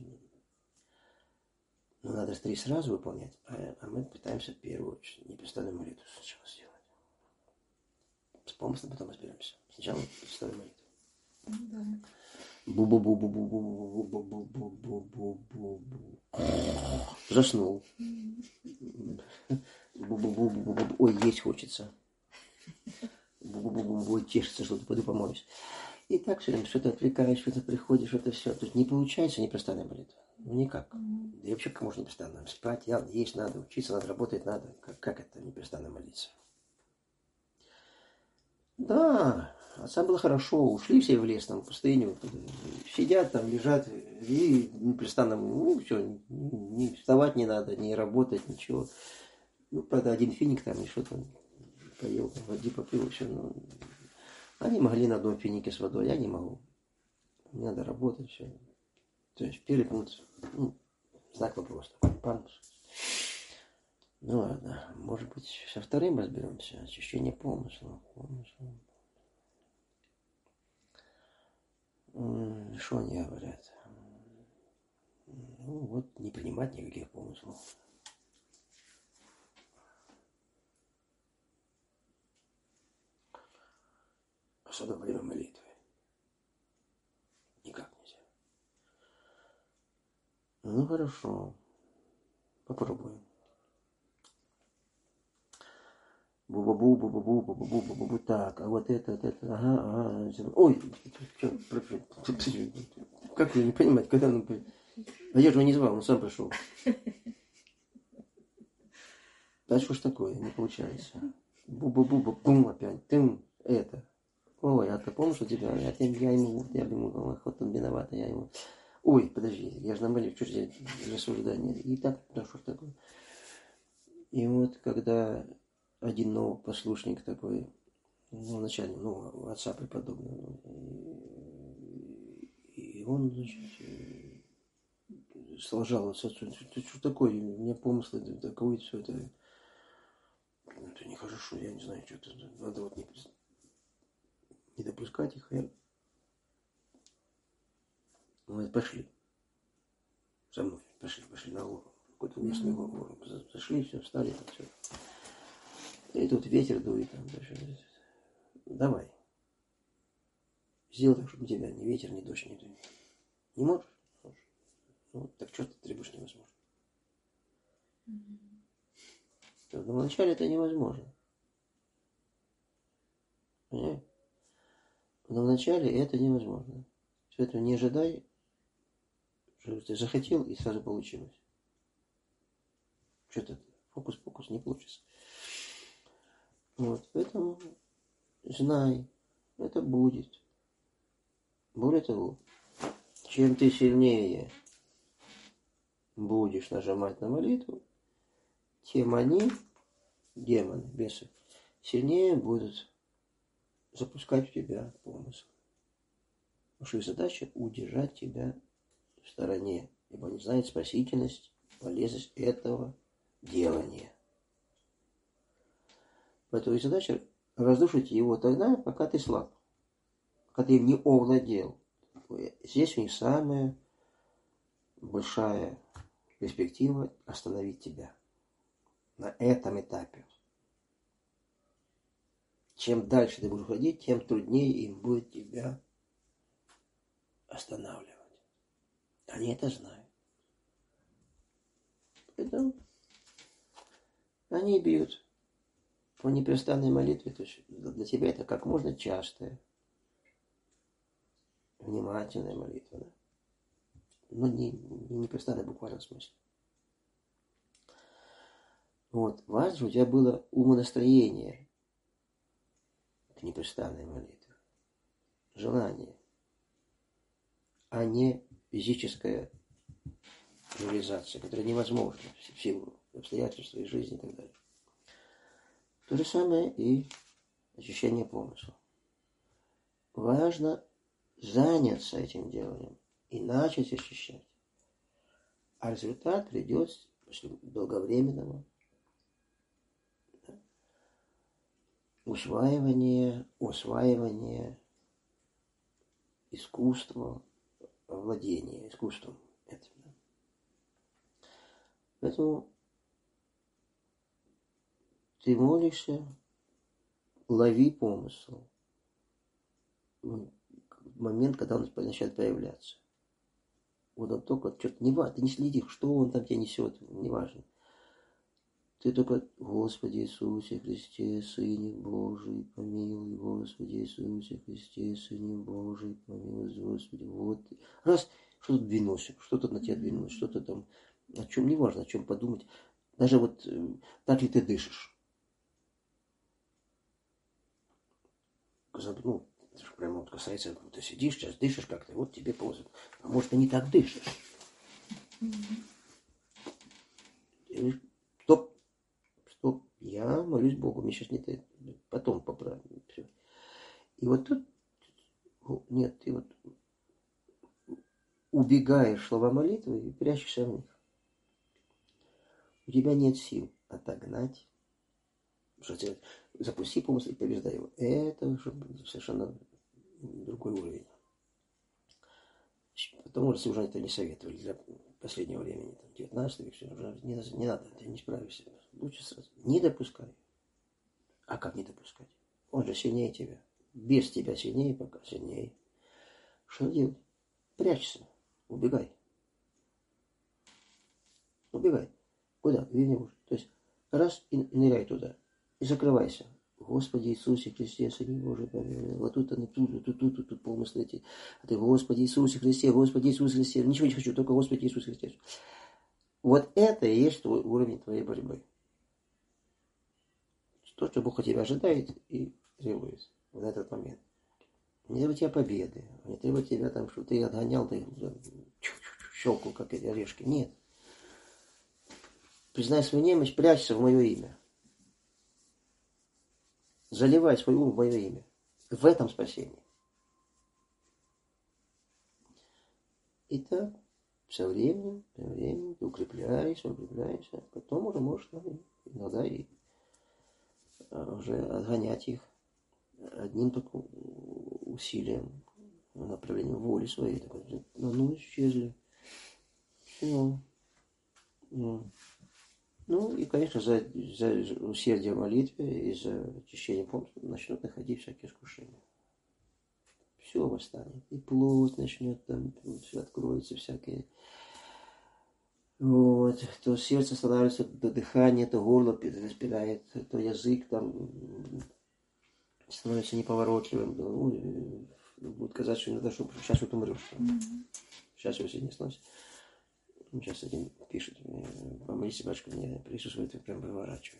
надо 3 сразу выполнять, а мы пытаемся первую непрестанную молитву сначала сделать. С помыслом потом разберемся. Сначала непрестанную молитву. Да. Бу-бу-бу-бу-бу-бу-бу-бу-бу-бу. Заснул. Бу-бу-бу-бу-бу-бу. Ой, есть хочется. Бу-бу-бу-бу-бу. Тешится, что-то пойду помоюсь. И так все время что-то отвлекаешь, что-то приходишь, что-то все. Тут не получается непрестанная молитва. Ну никак. Да и вообще как можно непрестанно? Спать, есть надо, учиться надо, работать надо. Как это непрестанно молиться? Да, отцам было хорошо, ушли все в лес, там, в пустыню, сидят там, лежат, и непрестанно, все, не вставать не надо, не работать, ничего. Ну, правда, один финик там, и что-то поел, воды попил, все, но они могли на одном финике с водой, я не могу. Мне надо работать, все. То есть, первый пункт, знак вопроса, пандус. Ну ладно, может быть, со вторым разберемся. Очищение помысла. Что они говорят? Ну вот, не принимать никаких помыслов. Особенно во время молитвы. Никак нельзя. Ну хорошо. Попробуем. Бу-бу-бу-бу-бу-бу-бу-бу-бу-бу. Так, а вот это. Ага. Ой, как вы не понимаете, когда он... А я же его не звал, он сам пришел. Да что ж такое, не получается. Бу-бу-бу-бу-бум опять. Ты это. Ой, а ты помнишь, что тебя... Я ему, вот он виноват, я ему... Ой, подожди, я же на молитве, что здесь рассуждение. И так, да что ж такое. И вот, когда один новопослушник такой, начальник, отца преподобного, и он, значит, стал жаловаться отцу, ты что такое, у меня помыслы такое, все это нехорошо, я не знаю, что-то, надо вот не допускать их. Мы пошли со мной, пошли на гору, какую-то местную гору, зашли, все, встали, там все. И тут ветер дует, там, давай, сделай так, чтобы тебя ни ветер, ни дождь не дует. Не можешь? Ну, так что ты требуешь невозможно. Но вначале это невозможно. Понимаешь? Но вначале это невозможно. Все это не ожидай, что ты захотел и сразу получилось. Что-то фокус-покус не получится. Вот, поэтому знай, это будет. Более того, чем ты сильнее будешь нажимать на молитву, тем они демоны, бесы, сильнее будут запускать в тебя помысл. Потому что их задача удержать тебя в стороне, ибо они знают спасительность, полезность этого делания. Поэтому их задача разрушить его тогда, пока ты слаб, пока ты им не овладел. Здесь у них самая большая перспектива остановить тебя на этом этапе. Чем дальше ты будешь ходить, тем труднее им будет тебя останавливать. Они это знают. Поэтому они бьют по непрестанной молитве. То есть для тебя это как можно частая, внимательная молитва. Да? Но не непрестанная в буквальном смысле. Вот. Важно, чтобы у тебя было умонастроение к непрестанной молитве. Желание, а не физическая реализация, которая невозможна в силу обстоятельств своей жизни и так далее. То же самое и ощущение помысла. Важно заняться этим деланием и начать ощущать. А результат придет после долговременного усваивания искусства, владения искусством этим. Поэтому ты молишься, лови помысл в момент, когда он начинает появляться. Вот он только что-то не важно, ты не следишь, что он там тебе несет, не важно. Ты только: Господи Иисусе Христе, Сыне Божий, помилуй, Господи Иисусе Христе, Сыне Божий, помилуй, Господи. Вот. Раз, что-то двинулось, что-то на тебя двинулось, что-то там, о чем, не важно, о чем подумать. Даже вот так ли ты дышишь. Ну, прямо вот касается, ты сидишь, сейчас дышишь как-то, вот тебе поза. А может, ты не так дышишь. Стоп, я молюсь Богу, мне сейчас не так, потом поправим. Все. И вот тут, нет, ты вот убегаешь слова молитвы и прячешься в них. У тебя нет сил отогнать, что делать. Запусти помысл и побеждай его. Это совершенно другой уровень. Потому что уже это не советовали для последнего времени, там, 19 век, все, уже не надо, ты не справишься. Лучше сразу. Не допускай. А как не допускать? Он же сильнее тебя. Без тебя сильнее, пока сильнее. Что делать? Прячься. Убегай. Убегай. Куда? Где не можешь. То есть раз и ныряй туда. И закрывайся. Господи Иисусе Христе, Сыне Божий, помилуй. Вот тут они, тут помыслы эти. А ты: Господи Иисусе Христе, Господи Иисусе Христе. Ничего не хочу, только Господи Иисусе Христе. Вот это и есть твой уровень твоей борьбы. То, что Бог от тебя ожидает и требует в этот момент. Не требует тебя победы, не требует тебя там, что ты отгонял, ты щелкал, как эти орешки. Нет. Признай свою немощь, прячься в мое имя. Заливай свой ум в мое имя. В этом спасение. И так, со временем ты укрепляешься, потом уже можешь иногда и уже отгонять их одним только усилием, направлением воли своей. Исчезли. Все. Ну, и, конечно, за усердие в молитве и за очищение помыслов начнут находить всякие искушения. Все восстанет. И плоть начнет там, все откроется всякие. Вот. То сердце становится до дыхания, то горло распирает, то язык там становится неповоротливым. Ну, будет казаться, что иногда, что сейчас вот умрешь. Сейчас его сегодня сносит. Сейчас один пишет: помолись, батюшка, мне присутствует и прям выворачивает.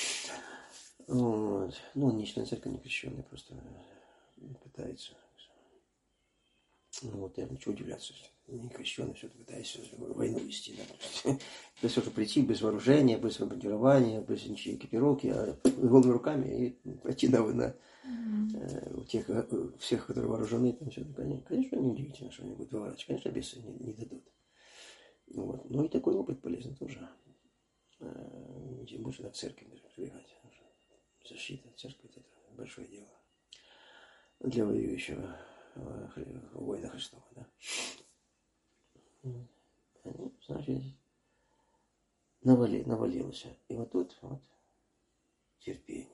Вот. Ну, он не член церкви, не крещеный, просто пытается. Вот, я ничего удивляться. не крещеный, все пытаясь войну вести. Да. То есть, чтобы прийти без вооружения, без бомбардирования, без ничьей экипировки, а голыми руками и пойти на у тех, всех, которые вооружены, там все, конечно, неудивительно, что они будут выворачивать. Конечно, бесы не дадут. Вот. Ну и такой опыт полезен тоже. Тем больше на церкви сбегать. Защита церкви – это большое дело для воюющего воина Христова. Да? Ну, значит, навалилось. И вот тут вот терпение.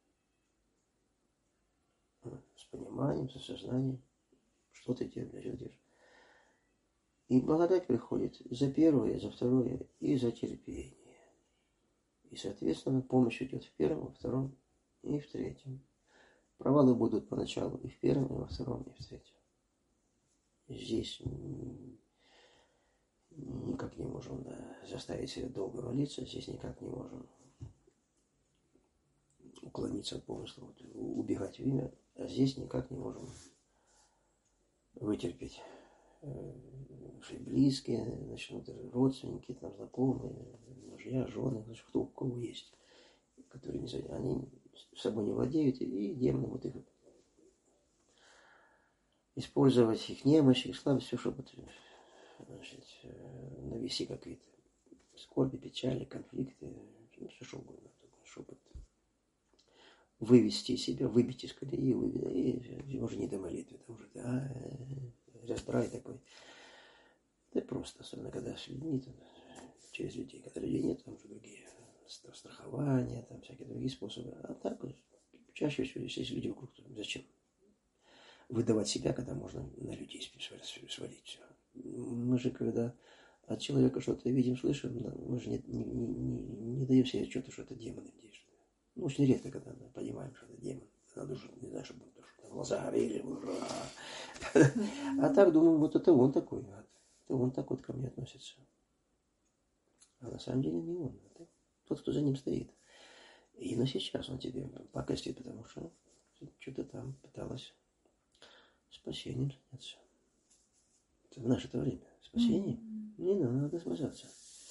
С пониманием, с осознанием, что ты делаешь. И благодать приходит за первое, за второе и за терпение. И, соответственно, помощь идет в первом, во втором и в третьем. Провалы будут поначалу и в первом, и во втором, и в третьем. Здесь никак не можем заставить себя долго молиться, здесь никак не можем уклониться от помысла, убегать в имя, а здесь никак не можем вытерпеть. Наши близкие, начнут родственники, там, знакомые, мужья, жены, кто у кого есть, которые не знаю, они собой не владеют, и демоны вот их использовать их немощь, их слабость, все, чтобы навести какие-то скорби, печали, конфликты, все что угодно, чтобы вывести себя, выбить из колеи, и уже не до молитвы, это уже раздрай такой. Это просто, особенно когда с людьми, там, через людей, когда людей нет, там уже другие страхования, там всякие другие способы. А так чаще всего, если есть люди вокруг, то зачем выдавать себя, когда можно на людей свалить все. Мы же, когда от человека что-то видим, слышим, мы же не даем себе отчета, что это демоны действуют. Ну, очень редко, когда мы понимаем, что это демон. Надо уже, не знаю, чтобы глаза горели, ура. А так думаем, вот это он такой, это он так вот ко мне относится. А на самом деле не он, это тот, кто за ним стоит. И на сейчас он тебе пакостит, потому что что-то там пыталась спасением заняться. Это в наше-то время. Спасение? Не надо спасаться.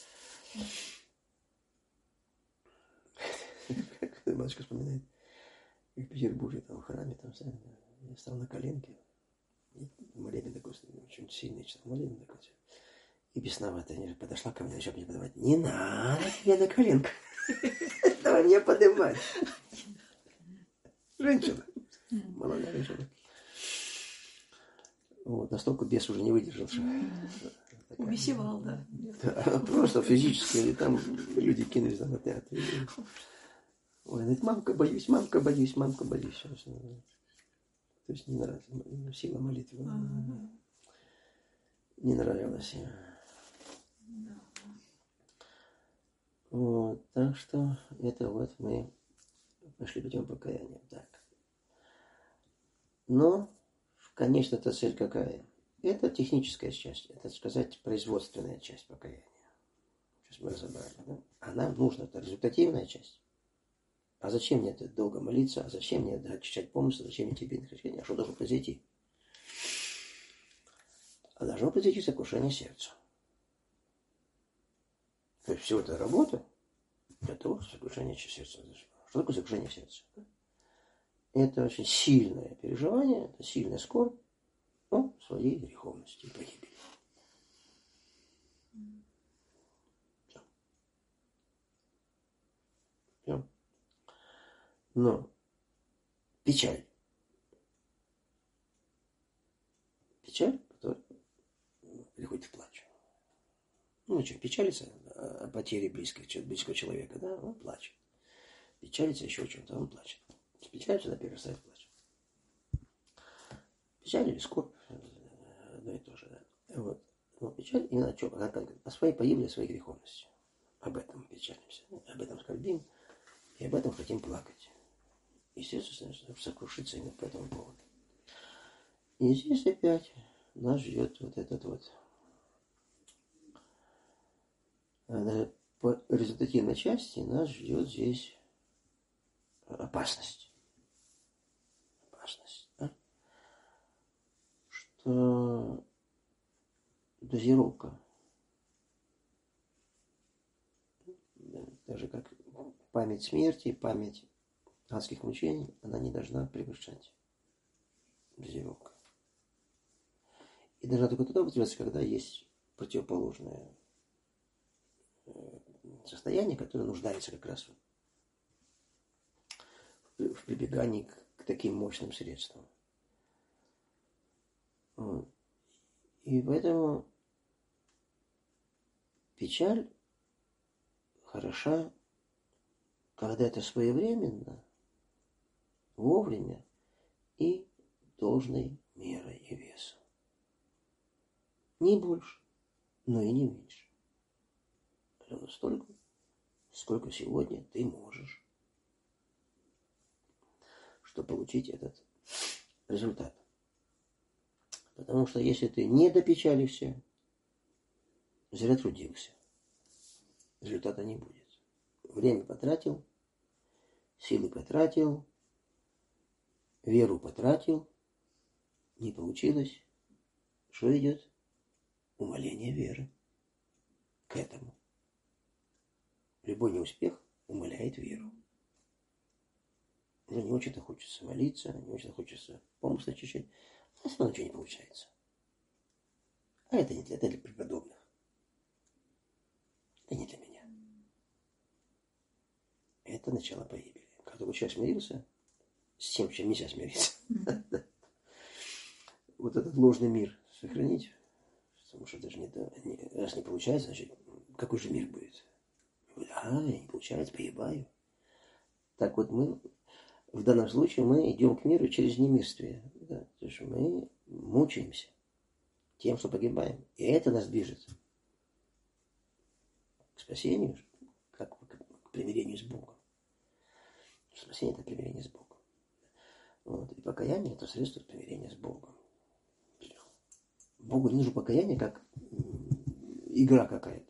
Как батюшка вспоминает, в Петербурге, там в храме, там я стал на коленке. И молебен такой, очень сильный читал молебен такой. И бесноватая подошла ко мне, начала мне подавать. Не надо тебе на коленку. Давай мне поднимать. Женщина. Молодая женщина. Вот, настолько бес уже не выдержал, что... Увещевал, да. Да, просто физически. И там люди кинулись на театр. Ой, говорит, мамка, боюсь, мамка, боюсь, мамка, боюсь. То есть не нравилась сила молитвы. Не нравилась. Вот, так что это вот мы пошли путем покаяния. Так. Но, конечно, эта цель какая? Это техническая часть, это, сказать, производственная часть покаяния. Сейчас мы разобрали. Да? А нам нужна это результативная часть. А зачем мне это долго молиться? А зачем мне очищать помыслы? Зачем мне тебе хрещение? А что должно произойти? А должно произойти сокрушение сердца. То есть все это работа для того, чтобы сокрушение сердца. Что такое сокрушение сердца? Это очень сильное переживание, это сильная скорбь о своей греховности и погибели. Все. Но печаль, которая приходит в плач. Ну, чем печалится о потере близкого человека, да, он плачет. Печалится еще о чем-то, он плачет. Печалится, да, перерастает в плач. Печаль или скорбь, одно и то же, да. Вот. Но печаль именно о чем? О своей погибели, о своей греховности. Об этом печалимся, об этом скорбим, и об этом хотим плакать. Естественно, сокрушиться именно по этому поводу. И здесь опять нас ждет вот этот вот по результативной части нас ждет здесь опасность. Опасность, да? Что дозировка. Даже как память смерти, память адских мучений, она не должна превышать дозировка. И должна только тогда употребляться, когда есть противоположное состояние, которое нуждается как раз в прибегании к таким мощным средствам. И поэтому печаль хороша, когда это своевременно, вовремя и должной мерой и весом. Не больше, но и не меньше. Ровно столько, сколько сегодня ты можешь, чтобы получить этот результат. Потому что если ты не допечалишься, зря трудился. Результата не будет. Время потратил, силы потратил, веру потратил, не получилось. Что идет? Умаление веры к этому. Любой неуспех умаляет веру. Уже не очень-то хочется молиться, не очень-то хочется помыслы очищать. А все равно ничего не получается. А это не для, это для преподобных. Это не для меня. Это начало погибели. Как только человек смирился с тем, чем нельзя смириться. Вот этот ложный мир сохранить. Потому что даже раз не получается, значит, какой же мир будет? Не получается, погибаю. Так вот мы, в данном случае, мы идем к миру через немирствие. Да? То есть мы мучаемся тем, что погибаем. И это нас движет к спасению, как к примирению с Богом. Спасение – это примирение с Богом. Вот. И покаяние – это средство примирения с Богом. Богу не нужно покаяние, как игра какая-то.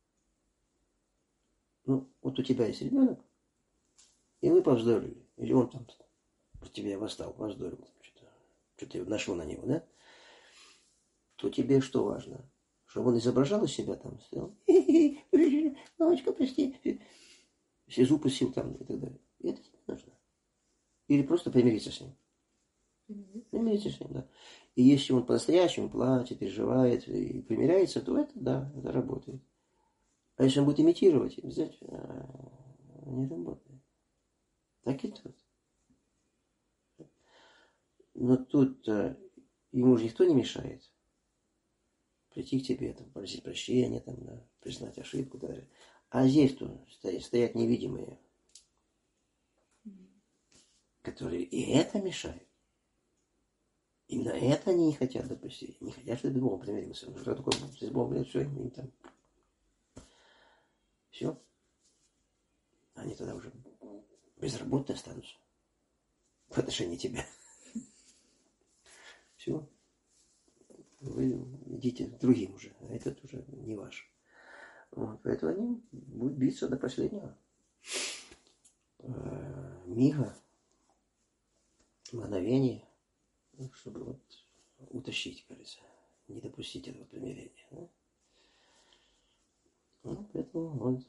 Ну, вот у тебя есть ребенок, и вы повздорили. Или он там про тебя восстал, повздорил. Что-то нашел на него, да? То тебе что важно? Чтобы он изображал из себя там, сказал, мамочка, прости. Все зубы сил там и так далее. И это не нужно. Или просто примириться с ним. Примириться с ним, да. И если он по-настоящему плачет, переживает и примиряется, то это, да, это работает. А если он будет имитировать, взять, не работает. Так и тут. Но тут ему же никто не мешает прийти к тебе, там, просить прощения, там, да, признать ошибку даже. А здесь-то стоят невидимые, которые и это мешают. Именно это они не хотят допустить. Не хотят, чтобы Бог примирился. Что такое с Богом? Все, им там. Все. Они тогда уже безработные останутся. В отношении тебя. Все. Вы идите к другим уже. А этот уже не ваш. Вот. Поэтому они будут биться до последнего. Мига. Мгновение. Чтобы вот утащить, кажется, не допустить этого примирения. Да? Ну, поэтому вот.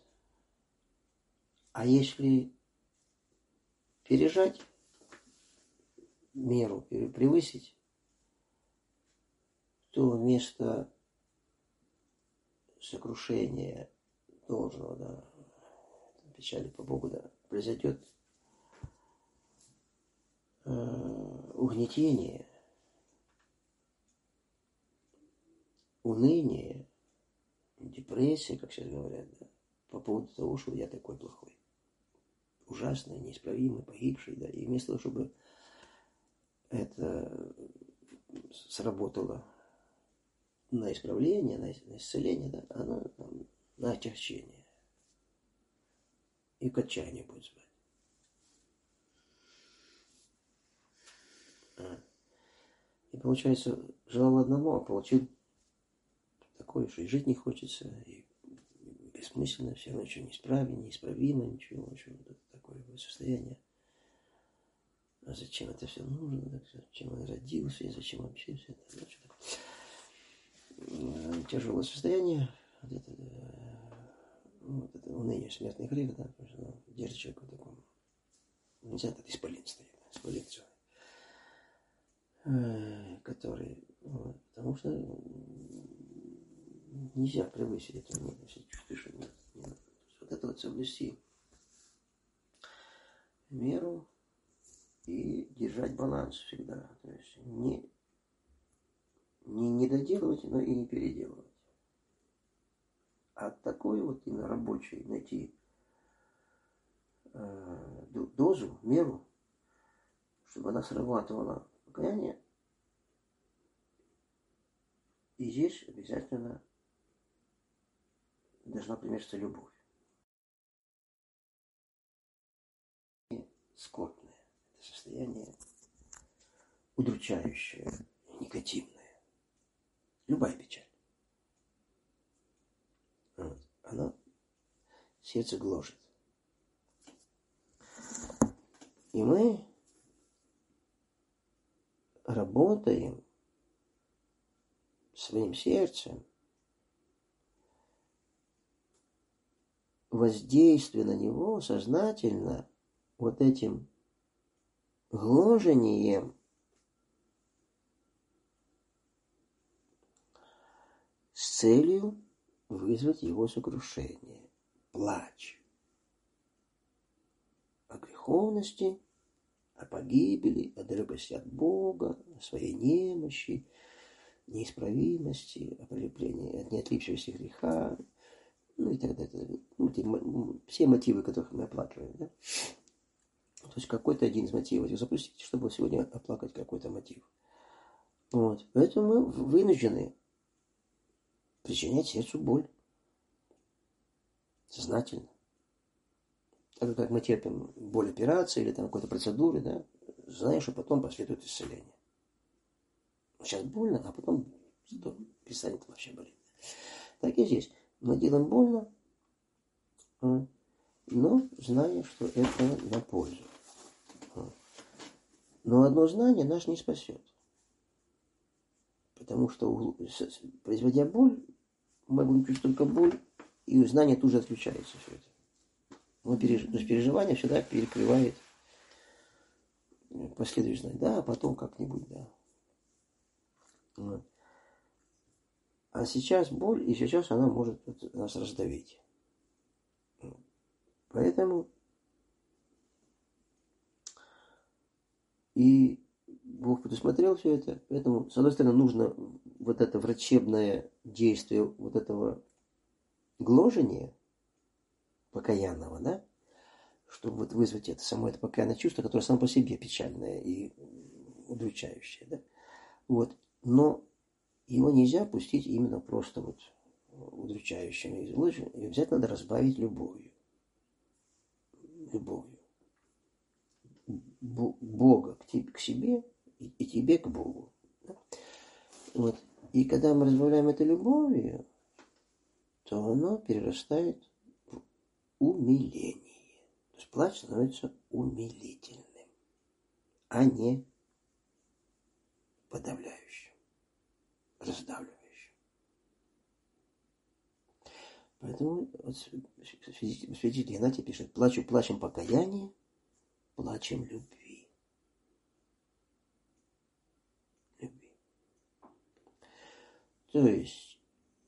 А если пережать меру, превысить, то вместо сокрушения должного, да, печали по Богу, да, произойдет угнетение, уныние, депрессия, как сейчас говорят, да, по поводу того, что я такой плохой, ужасный, неисправимый, погибший, да, и вместо того, чтобы это сработало на исправление, на исцеление, да, оно там, на отягчение и к отчаянию будет звать. И получается, желал одного, а получил такое, что и жить не хочется, и бессмысленно, все равно ничего неисправимо, ничего, в общем, такое состояние. А зачем это все нужно? Зачем он родился? И зачем вообще все это? тяжелое состояние, вот это уныние, смертный грех, да, держит человека в таком, нельзя, это исполин стоит, исполин человек, который, вот, потому что нельзя превысить это, если чувствуешь, что нет. Вот это вот соблюсти меру и держать баланс всегда, то есть не доделывать, но и не переделывать. А такой вот именно рабочий найти дозу, меру, чтобы она срабатывала покаяние. И здесь обязательно должна примешиваться любовь. Скорбное. Это состояние удручающее, негативное. Любая печаль. Вот. Она сердце гложет. И мы работаем своим сердцем, воздействуя на него сознательно вот этим гложением, с целью вызвать его сокрушение, плач о греховности, о погибели, о далекости от Бога, о своей немощи, неисправимости, о прилеплении, от неотлипчивости греха, ну и так далее. Все мотивы, которых мы оплакиваем, да? То есть какой-то один из мотивов запустить, чтобы сегодня оплакать какой-то мотив. Вот. Поэтому мы вынуждены причинять сердцу боль. Сознательно. Так как мы терпим боль операции или там какой-то процедуры, да, знаешь, что потом последует исцеление. Сейчас больно, а потом перестанет вообще болеть. Так и здесь. Мы делаем больно, но зная, что это на пользу. Но одно знание нас не спасет. Потому что, производя боль, мы будем чувствовать только боль, и знание тут же отключается все это. То есть переживание всегда перекрывает последующее знание. Да, а потом как-нибудь, да. Вот. А сейчас боль, и сейчас она может нас раздавить. Поэтому и Бог предусмотрел все это. Поэтому, с одной стороны, нужно вот это врачебное действие вот этого гложения покаянного, да, чтобы вот вызвать это само это покаянное чувство, которое само по себе печальное и удручающее, да. Вот. Но его нельзя пустить именно просто вот удручающим и злым. И обязательно надо разбавить любовью. Любовью. Бога к себе и тебе к Богу. Да? Вот. И когда мы разбавляем это любовью, то оно перерастает в умиление. То есть плач становится умилительным, а не подавляющим, раздавливающим. Поэтому вот святитель Игнатий пишет: плачу плачем покаяния, плачем любви. Любви. То есть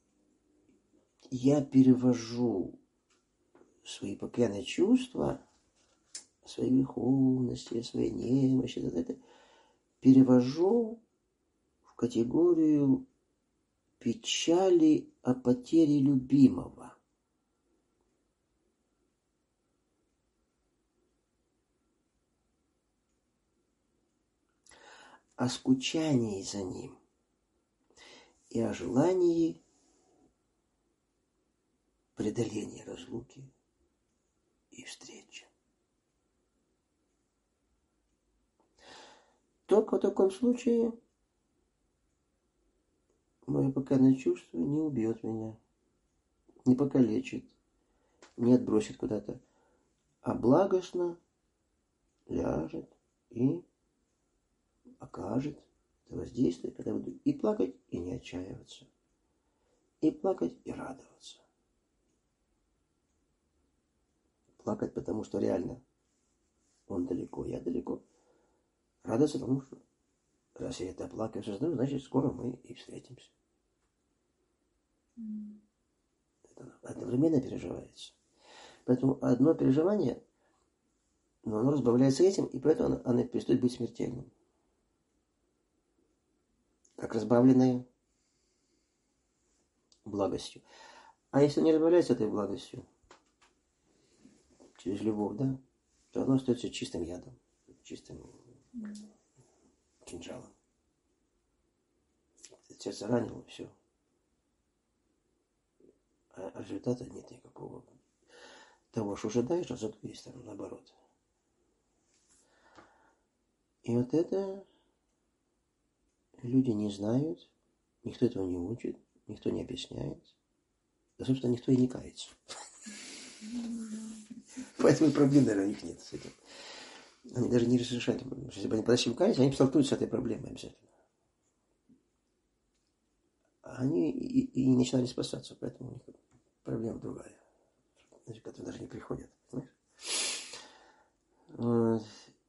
я перевожу свои покаянные чувства, своей греховности, своей немощи, это перевожу в категорию печали о потере любимого. О скучании за ним и о желании преодоления разлуки и встречи. Только в таком случае мое покаянное чувство не убьет меня, не покалечит, не отбросит куда-то, а благостно ляжет и окажет это воздействие, когда буду и плакать, и не отчаиваться. И плакать, и радоваться. Плакать, потому что реально он далеко, я далеко. Радоваться, потому что раз я это оплакиваю, сознаю, значит, скоро мы и встретимся. Это одновременно переживается. Поэтому одно переживание, но оно разбавляется этим, и поэтому оно перестает быть смертельным. Как разбавленное благостью. А если не разбавляется этой благостью, через любовь, да, то оно остается чистым ядом, чистым кинжалом. Сердце ранило, все. А результата нет никакого. Того, что ожидаешь, а зато есть там наоборот. И вот это люди не знают, никто этого не учит, никто не объясняет. Да, собственно, никто и не кается. Поэтому и проблем, наверное, у них нет с этим. Они даже не разрешают. Если бы они по-настоящему каялись, они бы столкнутся с этой проблемой обязательно. Они и не начинали спасаться, поэтому у них проблема другая. Которые даже не приходят. Понимаешь? Вот.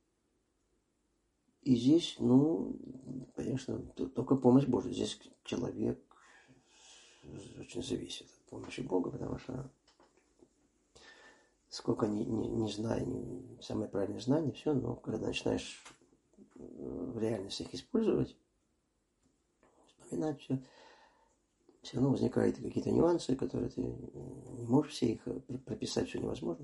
И здесь, конечно, только помощь Божия. Здесь человек очень зависит от помощи Бога, потому что сколько не зная, самое правильное знание, все, но когда начинаешь в реальности их использовать, вспоминать все равно возникают какие-то нюансы, которые ты не можешь все их прописать, все невозможно.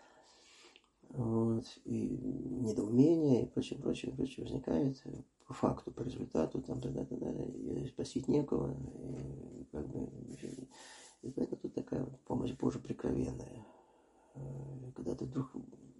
Вот, и недоумение, и прочее возникает по факту, по результату, там, и спасить некого, и поэтому тут такая помощь Божия прикровенная. Когда ты вдруг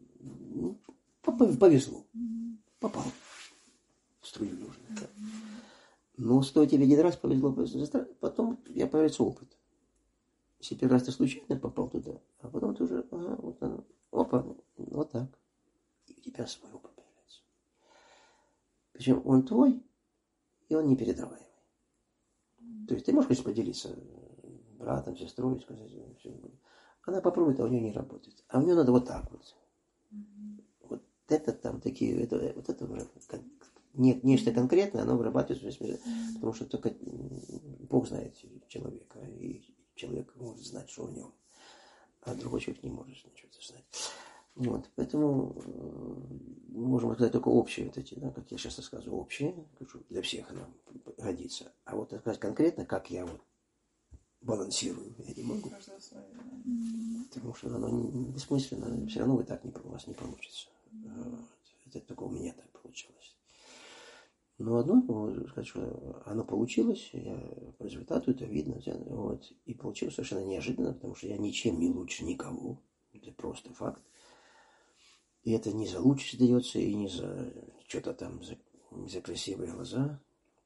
повезло, попал в струю нужную. Да. Но стоит или один раз повезло, потом я появится опыт. Если первый раз ты случайно попал туда, а потом ты уже, вот оно, опа, вот так. И у тебя свой опыт появляется. Причем он твой, и он непередаваемый. То есть ты можешь, конечно, поделиться братом, сестрой, сказать, все. Она попробует, а у нее не работает. А у нее надо вот так вот. Вот это там такие, вот это уже нет, нечто конкретное, оно вырабатывается, потому что только Бог знает человека, и человек может знать, что в нем, а другой человек не может ничего знать. Вот, поэтому можем сказать только общие вот эти, да, как я сейчас рассказываю, общие, для всех нам годится. А вот сказать конкретно, как я вот балансирую, я не могу. Потому что оно бессмысленно, все равно у вас не получится. Вот. Это только у меня так получилось. Но одно могу сказать, что оно получилось, по результату это видно, вот, и получилось совершенно неожиданно, потому что я ничем не лучше никого, это просто факт. И это не за лучшесть дается, и не за что-то там, за красивые глаза.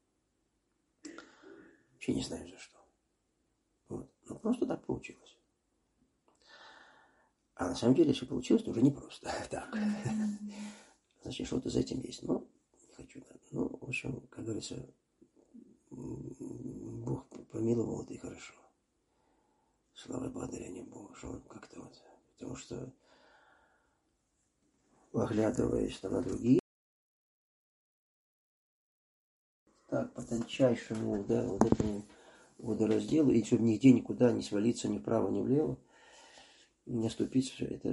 Вообще не знаю за что. Вот. Ну, просто так получилось. А на самом деле, если получилось, то уже не просто так. Значит, что-то за этим есть. Ну, не хочу. Да. Ну, в общем, как говорится, Бог помиловал, это и хорошо. Слава и благодарение Богу, что он как-то вот. Потому что, оглядываясь на других, так, по тончайшему, да, вот этому водоразделу, и чтобы нигде никуда не свалиться ни вправо, ни влево, не оступиться, это,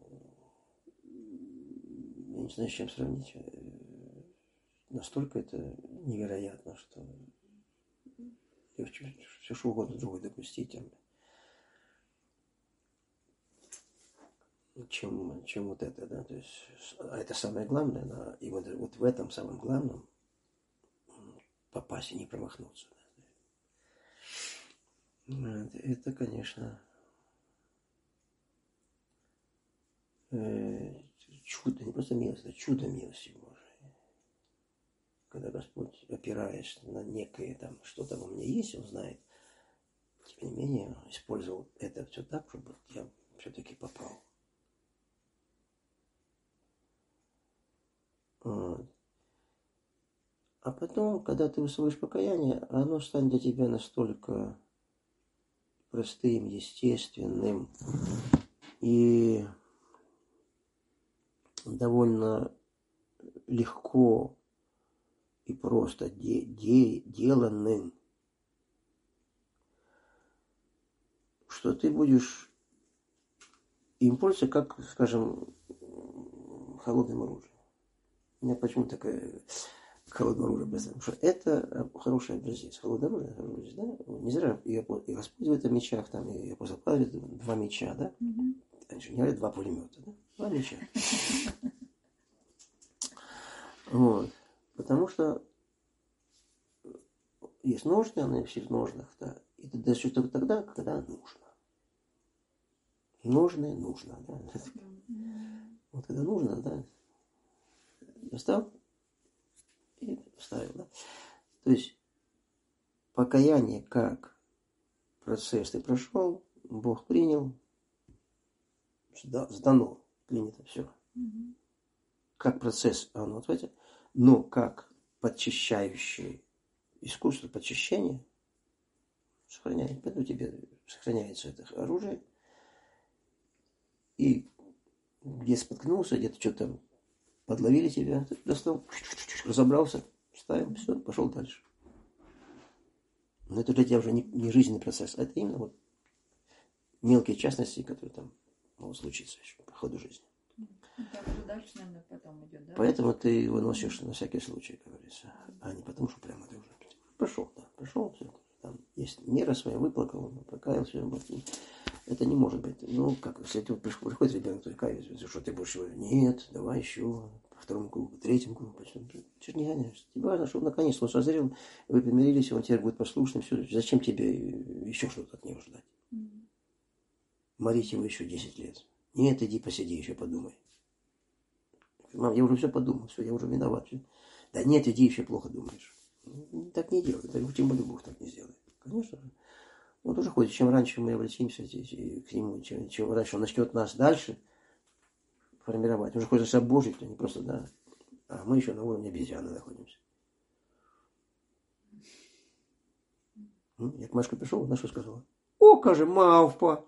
я не знаю, с чем сравнить. Настолько это невероятно, что все что угодно другое допустить, чем вот это, да, то есть, а это самое главное, и вот в этом самом главном попасть и не промахнуться. Это, конечно, чудо, не просто милость, это чудо милости Божией. Когда Господь, опираясь на некое там, что там у меня есть, Он знает, тем не менее, использовал это все так, чтобы я все-таки попал. Вот. А потом, когда ты усвоишь покаяние, оно станет для тебя настолько простым, естественным и довольно легко и просто деланным, что ты будешь им пользоваться, как, скажем, холодным оружием. У меня почему такое холодное оружие представляю? Потому что это хороший образец. Холодное оружие, да? Не зря и Господь в этом мечах, там, и апостол Павел, 2 меча, да? Они же не говорят 2 пулемета, да? 2 меча. Вот. Потому что есть ножны, они все в ножнах, да. И ты даешь только тогда, когда нужно. Ножны нужно, да. Вот когда нужно, да. Достал и вставил, да. То есть покаяние как процесс ты прошел, Бог принял, сдано, принято, все. Как процесс оно ответит, но как подчищающее искусство подчищения сохраняет, поэтому тебе сохраняется это оружие. И где споткнулся, где-то что-то подловили тебя, ты достал, разобрался, вставил, все, пошел дальше. Но это для тебя уже не жизненный процесс, а это именно вот мелкие частности, которые там могут случиться еще по ходу жизни. Так уже дальше, наверное, потом идет, да? Поэтому ты выносишь на всякий случай, как говорится, а не потому, что прямо ты уже пошел, да, пошел, все. Там есть мера своя, выплакал, покаялся. Это не может быть. Ну, как, если приходит ребенок, то кается, что ты будешь его? Нет, давай еще, по 2-му кругу, 3-му кругу. Почему? Ты же не гоняешься. Тебе важно, что наконец-то он созрел, вы помирились, он теперь будет послушным, все. Зачем тебе еще что-то от него ждать? Морить его еще 10 лет. Нет, иди посиди, еще подумай. Мам, я уже все подумал, все, я уже виноват. Да нет, иди, еще плохо думаешь. Так не делай, тем более Бог так не сделает. Конечно. Он тоже ходит. Чем раньше мы обратимся к Нему, чем раньше Он начнет нас дальше формировать. Он же хочет себя Божий, то не просто, да. А мы еще на уровне обезьяны находимся. Як Машка пришел, она что сказала? О, каже, мавпа.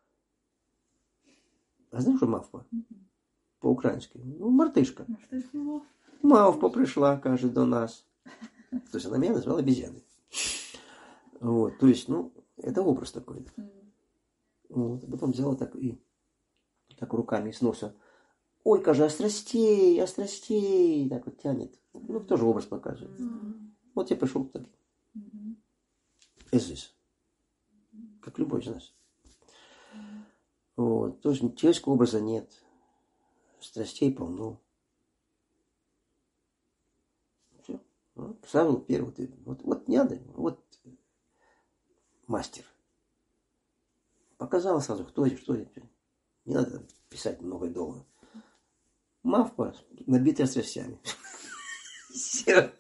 А знаешь, что мавпа? По-украински. Ну, мартышка. Мавпа пришла, каже, до нас. То есть она меня назвала обезьяной. Вот, то есть, ну, это образ такой. Вот, а потом взяла так и так руками с носа. Ой, каже, остростей. Так вот тянет. Ну, тоже образ показывает. Вот я пришел так. Здесь. Как любой из нас. Вот, то есть человеческого образа нет. Страстей полно. Все. Вставил первый. Вот не надо. Вот мастер. Показал сразу, кто это. Не надо писать много и долго. Мавпа, набитая страстями. Все.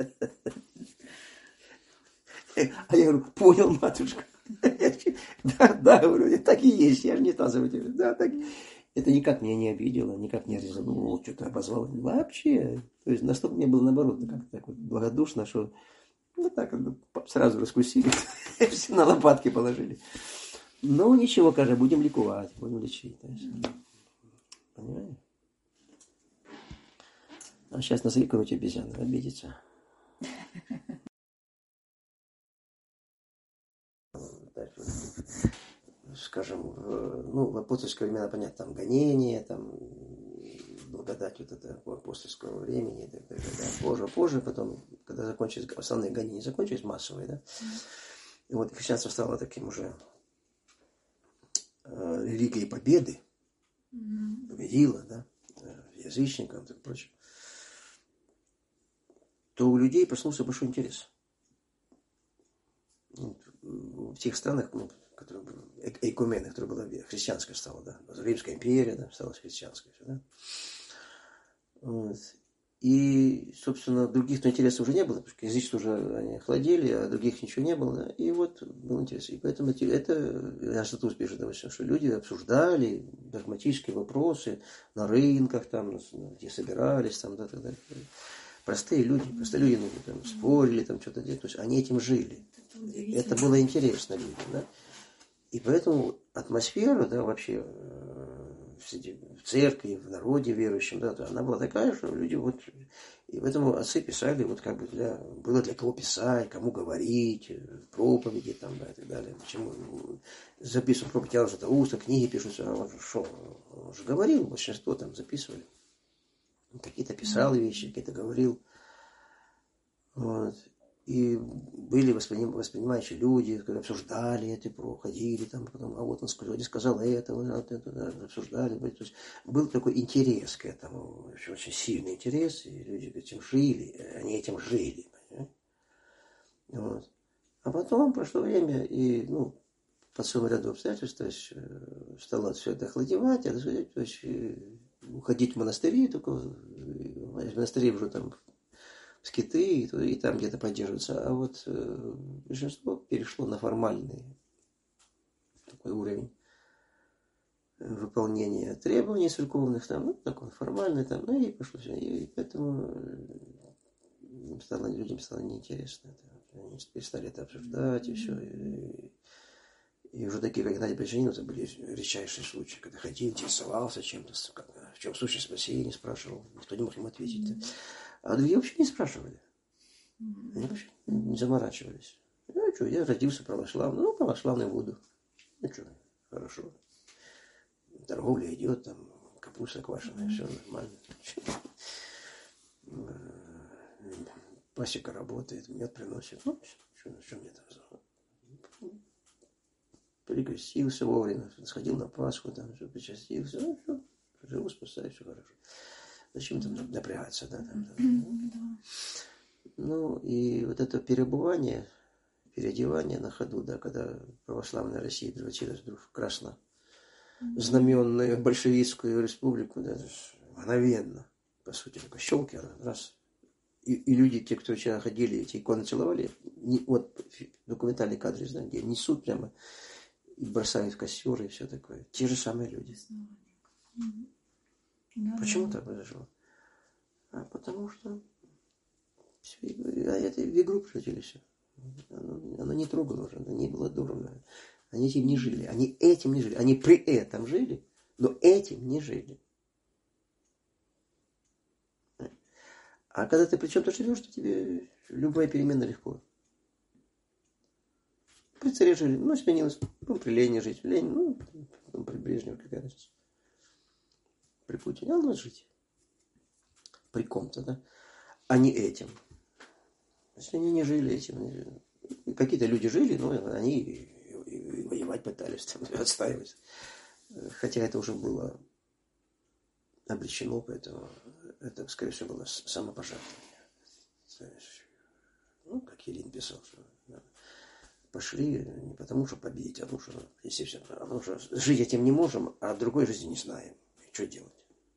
А я говорю, понял, матушка. Да, говорю, так и есть, я же не тазовый тебе. Да, так. Это никак меня не обидело, никак не резануло, что-то обозвало. Вообще. То есть настолько мне было наоборот, как-то так вот благодушно, что вот так сразу раскусили, все на лопатки положили. Ну, ничего, каже, будем ликовать, будем лечить. Понимаешь? А сейчас назови короче обезьяну, обидится. Скажем, ну, в апостольское времена, понятно, там гонение, там благодать вот это апостольского времени, так далее, да. Позже, потом, когда закончились, основные гонения закончились, массовые, да, и вот христианство стало таким уже религией победы, победила, да, язычникам и прочее, то у людей проснулся большой интерес. В тех странах, ну, которые были экумены, которые была христианская стала, да, Римская империя, да, стала христианской, все, да. Вот. И, собственно, других интересов уже не было, потому что язычество уже они охладели, а других ничего не было, да. И вот был интерес. И поэтому это Аристотель пишет, допустим, что люди обсуждали догматические вопросы на рынках, там, где собирались, там, да, так далее. Простые люди там, спорили, там, что-то делали, то есть они этим жили. Это было интересно людям, да. И поэтому атмосфера, да, вообще в церкви, в народе верующем, да, она была такая, что люди вот... И поэтому отцы писали, вот как бы было для кого писать, кому говорить, проповеди там, да, и так далее. Почему записывают проповеди, а это уста, книги пишутся, а он что, он же говорил, большинство там записывали. Какие-то писал вещи, какие-то говорил. Вот. И были воспринимающие люди, которые обсуждали это, проходили там, потом, а вот он сказал это, вот это, да, обсуждали. То есть был такой интерес к этому, очень сильный интерес, и люди этим жили, они этим жили. Вот. А потом прошло время, и, ну, по целому ряду обстоятельств, то есть стало все это охладевать, то есть уходить в монастыри, только в монастыре уже там скиты, и там где-то поддерживаются. А вот большинство перешло на формальный такой уровень выполнения требований церковных, там, ну, такой формальный, там, ну, и пошло все. И поэтому людям стало неинтересно это. Они перестали это обсуждать, и все. И уже такие, как Геннадий Причинин, это были редчайшие случаи, когда ходил, интересовался чем-то, в чем случай спасения, спрашивал, никто не мог ему ответить. А другие вообще не спрашивали. Они вообще не заморачивались. Ну, что, я родился православным, ну, православный буду. Ну, что, хорошо. Торговля идет, там, капуста квашеная, все нормально. Пасека работает, мед приносит. Ну, что мне там? Перекрестился вовремя, сходил на Пасху, там, все, причастился. Ну, все, живу, спасаю, все хорошо. Зачем там напрягаться, да? Ну, и вот это переодевание на ходу, да, когда православная Россия превратилась вдруг в краснознаменную большевистскую республику, да, мгновенно, по сути, только щелки, раз. И люди, те, кто вчера ходили, эти иконы целовали, вот документальные кадры, знаете, где несут прямо и бросают в костер и все такое. Те же самые люди. Почему так произошло? А потому что это в игру превратились. Оно не трогало уже, оно не было дорого. Они этим не жили. Они этим не жили. Они при этом жили, но этим не жили. А когда ты при чем-то живешь, то тебе любая перемена легко. При царе жили, ну, сменилось. Ну, при Ленине жить. Ленин, ну, при Брежневе какая разница. При Путине, а надо жить. При ком-то, да? А не этим. Если они не жили этим. Какие-то люди жили, но они и воевать пытались, там, отстаивать. Хотя это уже было обречено, поэтому это, скорее всего, было самопожертвование. Ну, как Елин писал, что да, пошли не потому, что победить, а потому, что, естественно, потому что жить этим не можем, а другой жизни не знаем. И что делать?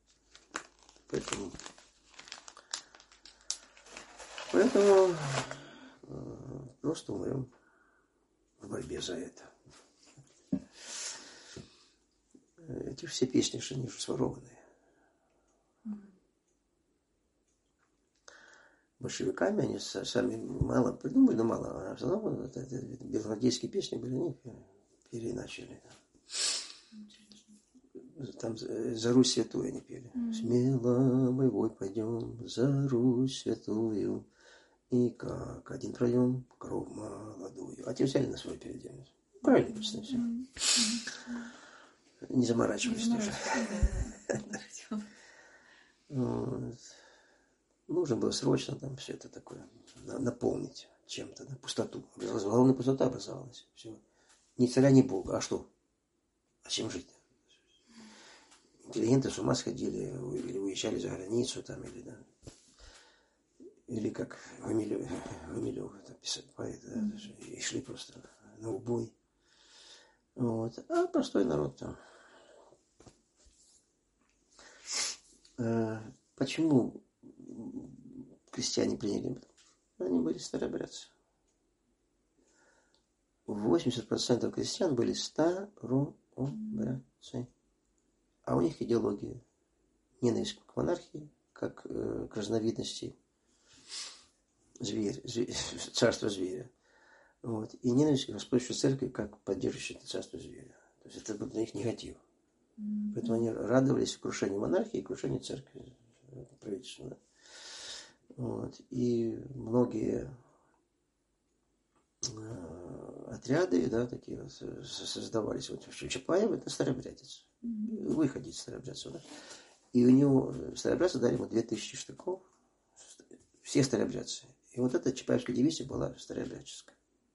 Поэтому просто умрем в борьбе за это. Эти все песни, что они же сворованные. Большевиками они сами мало придумали, но мало. А в основном это белогвардейские песни были, они переначали. Там за Русь святую они пели. Смело мы бой пойдем за Русь святую, и как один прольем кровь молодую. А те взяли на свою переделать. Правильно песня все. Не заморачивались тоже. Нужно было срочно там все это такое наполнить чем-то, да, пустоту. Главная пустота образовалась. Все. Ни царя, ни бога. А что? А чем жить? Интеллигенты с ума сходили, или уезжали за границу, там, или, да, или как Гумилев это писать, поэт, да, и шли просто на убой. Вот. А простой народ там. Почему крестьяне приняли? Они были старообрядцы. 80% крестьян были старообрядцы. А у них идеология ненависть к монархии, как к разновидности царства зверя. Вот. И ненависть к Господней церкви как поддерживающей царство зверя. То есть это был для них негатив. Поэтому они радовались крушению монархии и крушению церкви, правительства. Да? Вот. И многие отряды, да, такие вот, создавались. Вот Чапаев — это старообрядец. Выходец старообрядцев. Да? И у него старообрядцы дали ему 2000 штыков. Все старообрядцы. И вот эта Чапаевская дивизия была старообрядческая.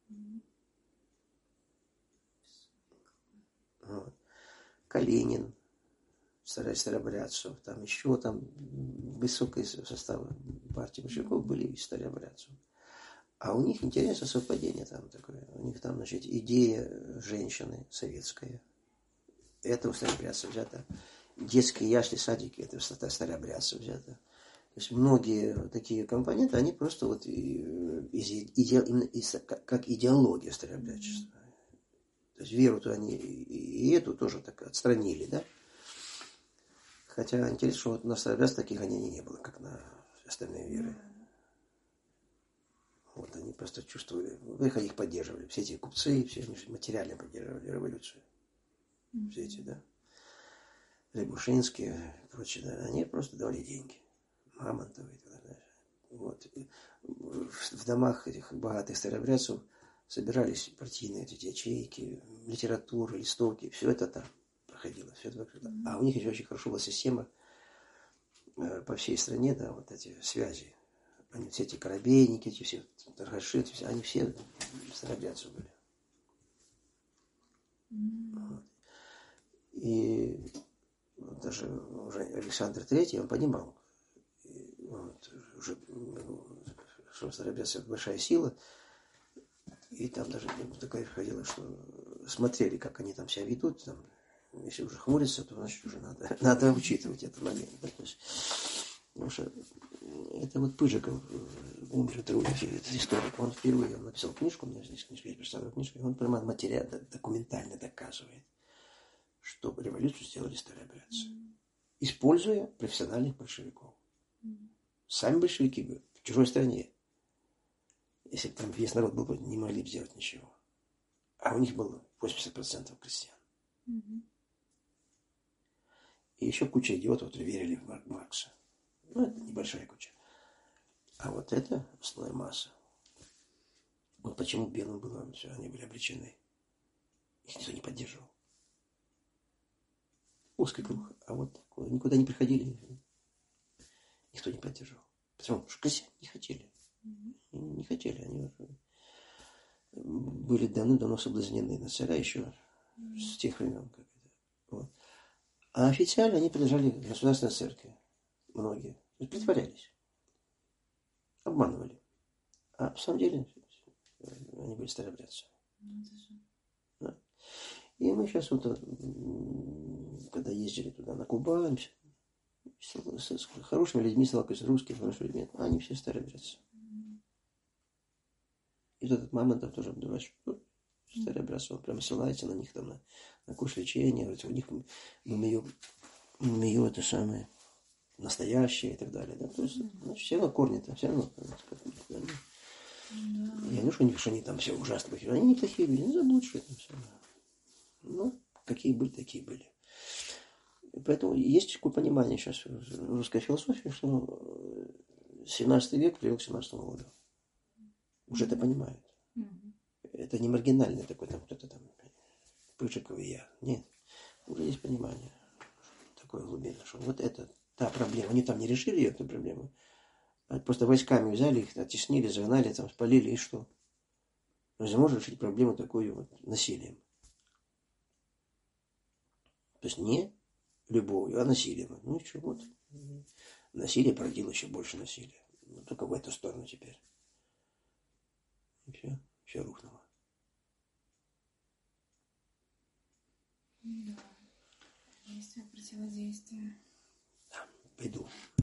Вот. Калинин, старообрядцев, там еще там высокий состав партии большевиков были из старообрядцев. А у них интересное совпадение там такое. У них там, значит, идея женщины советская. Это у старообрядцев взято. Детские ясли, садики, это у старообрядцев взято. То есть многие такие компоненты, они просто вот как идеология старообрядчества. То есть веру-то они и эту тоже так отстранили, да? Хотя интересно, что вот на старообрядцев таких гонений не было, как на остальные веры. Вот они просто чувствовали, их поддерживали. Все эти купцы, все они материально поддерживали революцию. Все эти, да. Рябушинские и прочие, да, они просто давали деньги. Мамонтовы и так далее. Вот. В домах этих богатых старообрядцев собирались партийные эти ячейки, литература, листовки, все это там проходило. Все это проходило. А у них еще очень хорошо была система по всей стране, да, вот эти связи. Они все эти корабейники, эти все торгаши, они все старообрядцы были. Вот. И вот даже уже Александр III, он понимал, вот, уже, что старообрядцы большая сила, и там даже такая ходила, что смотрели, как они там себя ведут, там, если уже хмурятся, то значит уже надо учитывать этот момент. Да? То есть, потому что это вот Пыжиков, умер этот историк, он впервые написал книжку, у меня здесь книжка, я прочитал книжку, и он прямо материально, документально доказывает, что революцию сделали старообрядцы, используя профессиональных большевиков. Сами большевики бы в чужой стране, если бы там весь народ был, не могли бы сделать ничего. А у них было 80% крестьян. И еще куча идиотов, которые верили в Маркса. Ну, это небольшая куча. А вот это основная масса. Вот почему белым было все, они были обречены. Их никто не поддерживал. Узкий круг. А вот такое, никуда не приходили. Никто не поддерживал. Потому что крестьяне не хотели. Не хотели. Они были давным-давно соблазнены на царя еще с тех времен. Как это. Вот. А официально они принадлежали государственной церкви. Многие. Притворялись. Обманывали. А в самом деле они были старообрядцы. Да. И мы сейчас вот, когда ездили туда на Кубань, с хорошими людьми сталкивались, русскими хорошими людьми, они все старообрядцы. И вот этот Мамонтов тоже дурачок, старообрядцы, он прямо ссылается на них там на курс лечения, у них мумию это самое настоящее и так далее. Да? То есть, значит, все равно корни-то, все равно. Я не что они там все ужасно плохие. Они неплохие люди, не заблудшие там все. Ну, какие были, такие были. Поэтому есть такое понимание сейчас в русской философии, что 17 век привел к 17 году. Уже это понимают. Это не маргинальный такой там кто-то там Пыжиков и я. Нет. Уже есть понимание такое глубинное, что вот это та проблема. Они там не решили ее, эту проблему. А просто войсками взяли их, оттеснили, загнали, там, спалили, и что? Разве можно решить проблему такую вот насилием? То есть не любовью, а насилием. Ну и что, вот. Насилие породило еще больше насилия. Но только в эту сторону теперь. И все рухнуло. Да. Действие, противодействие. Да, пойду.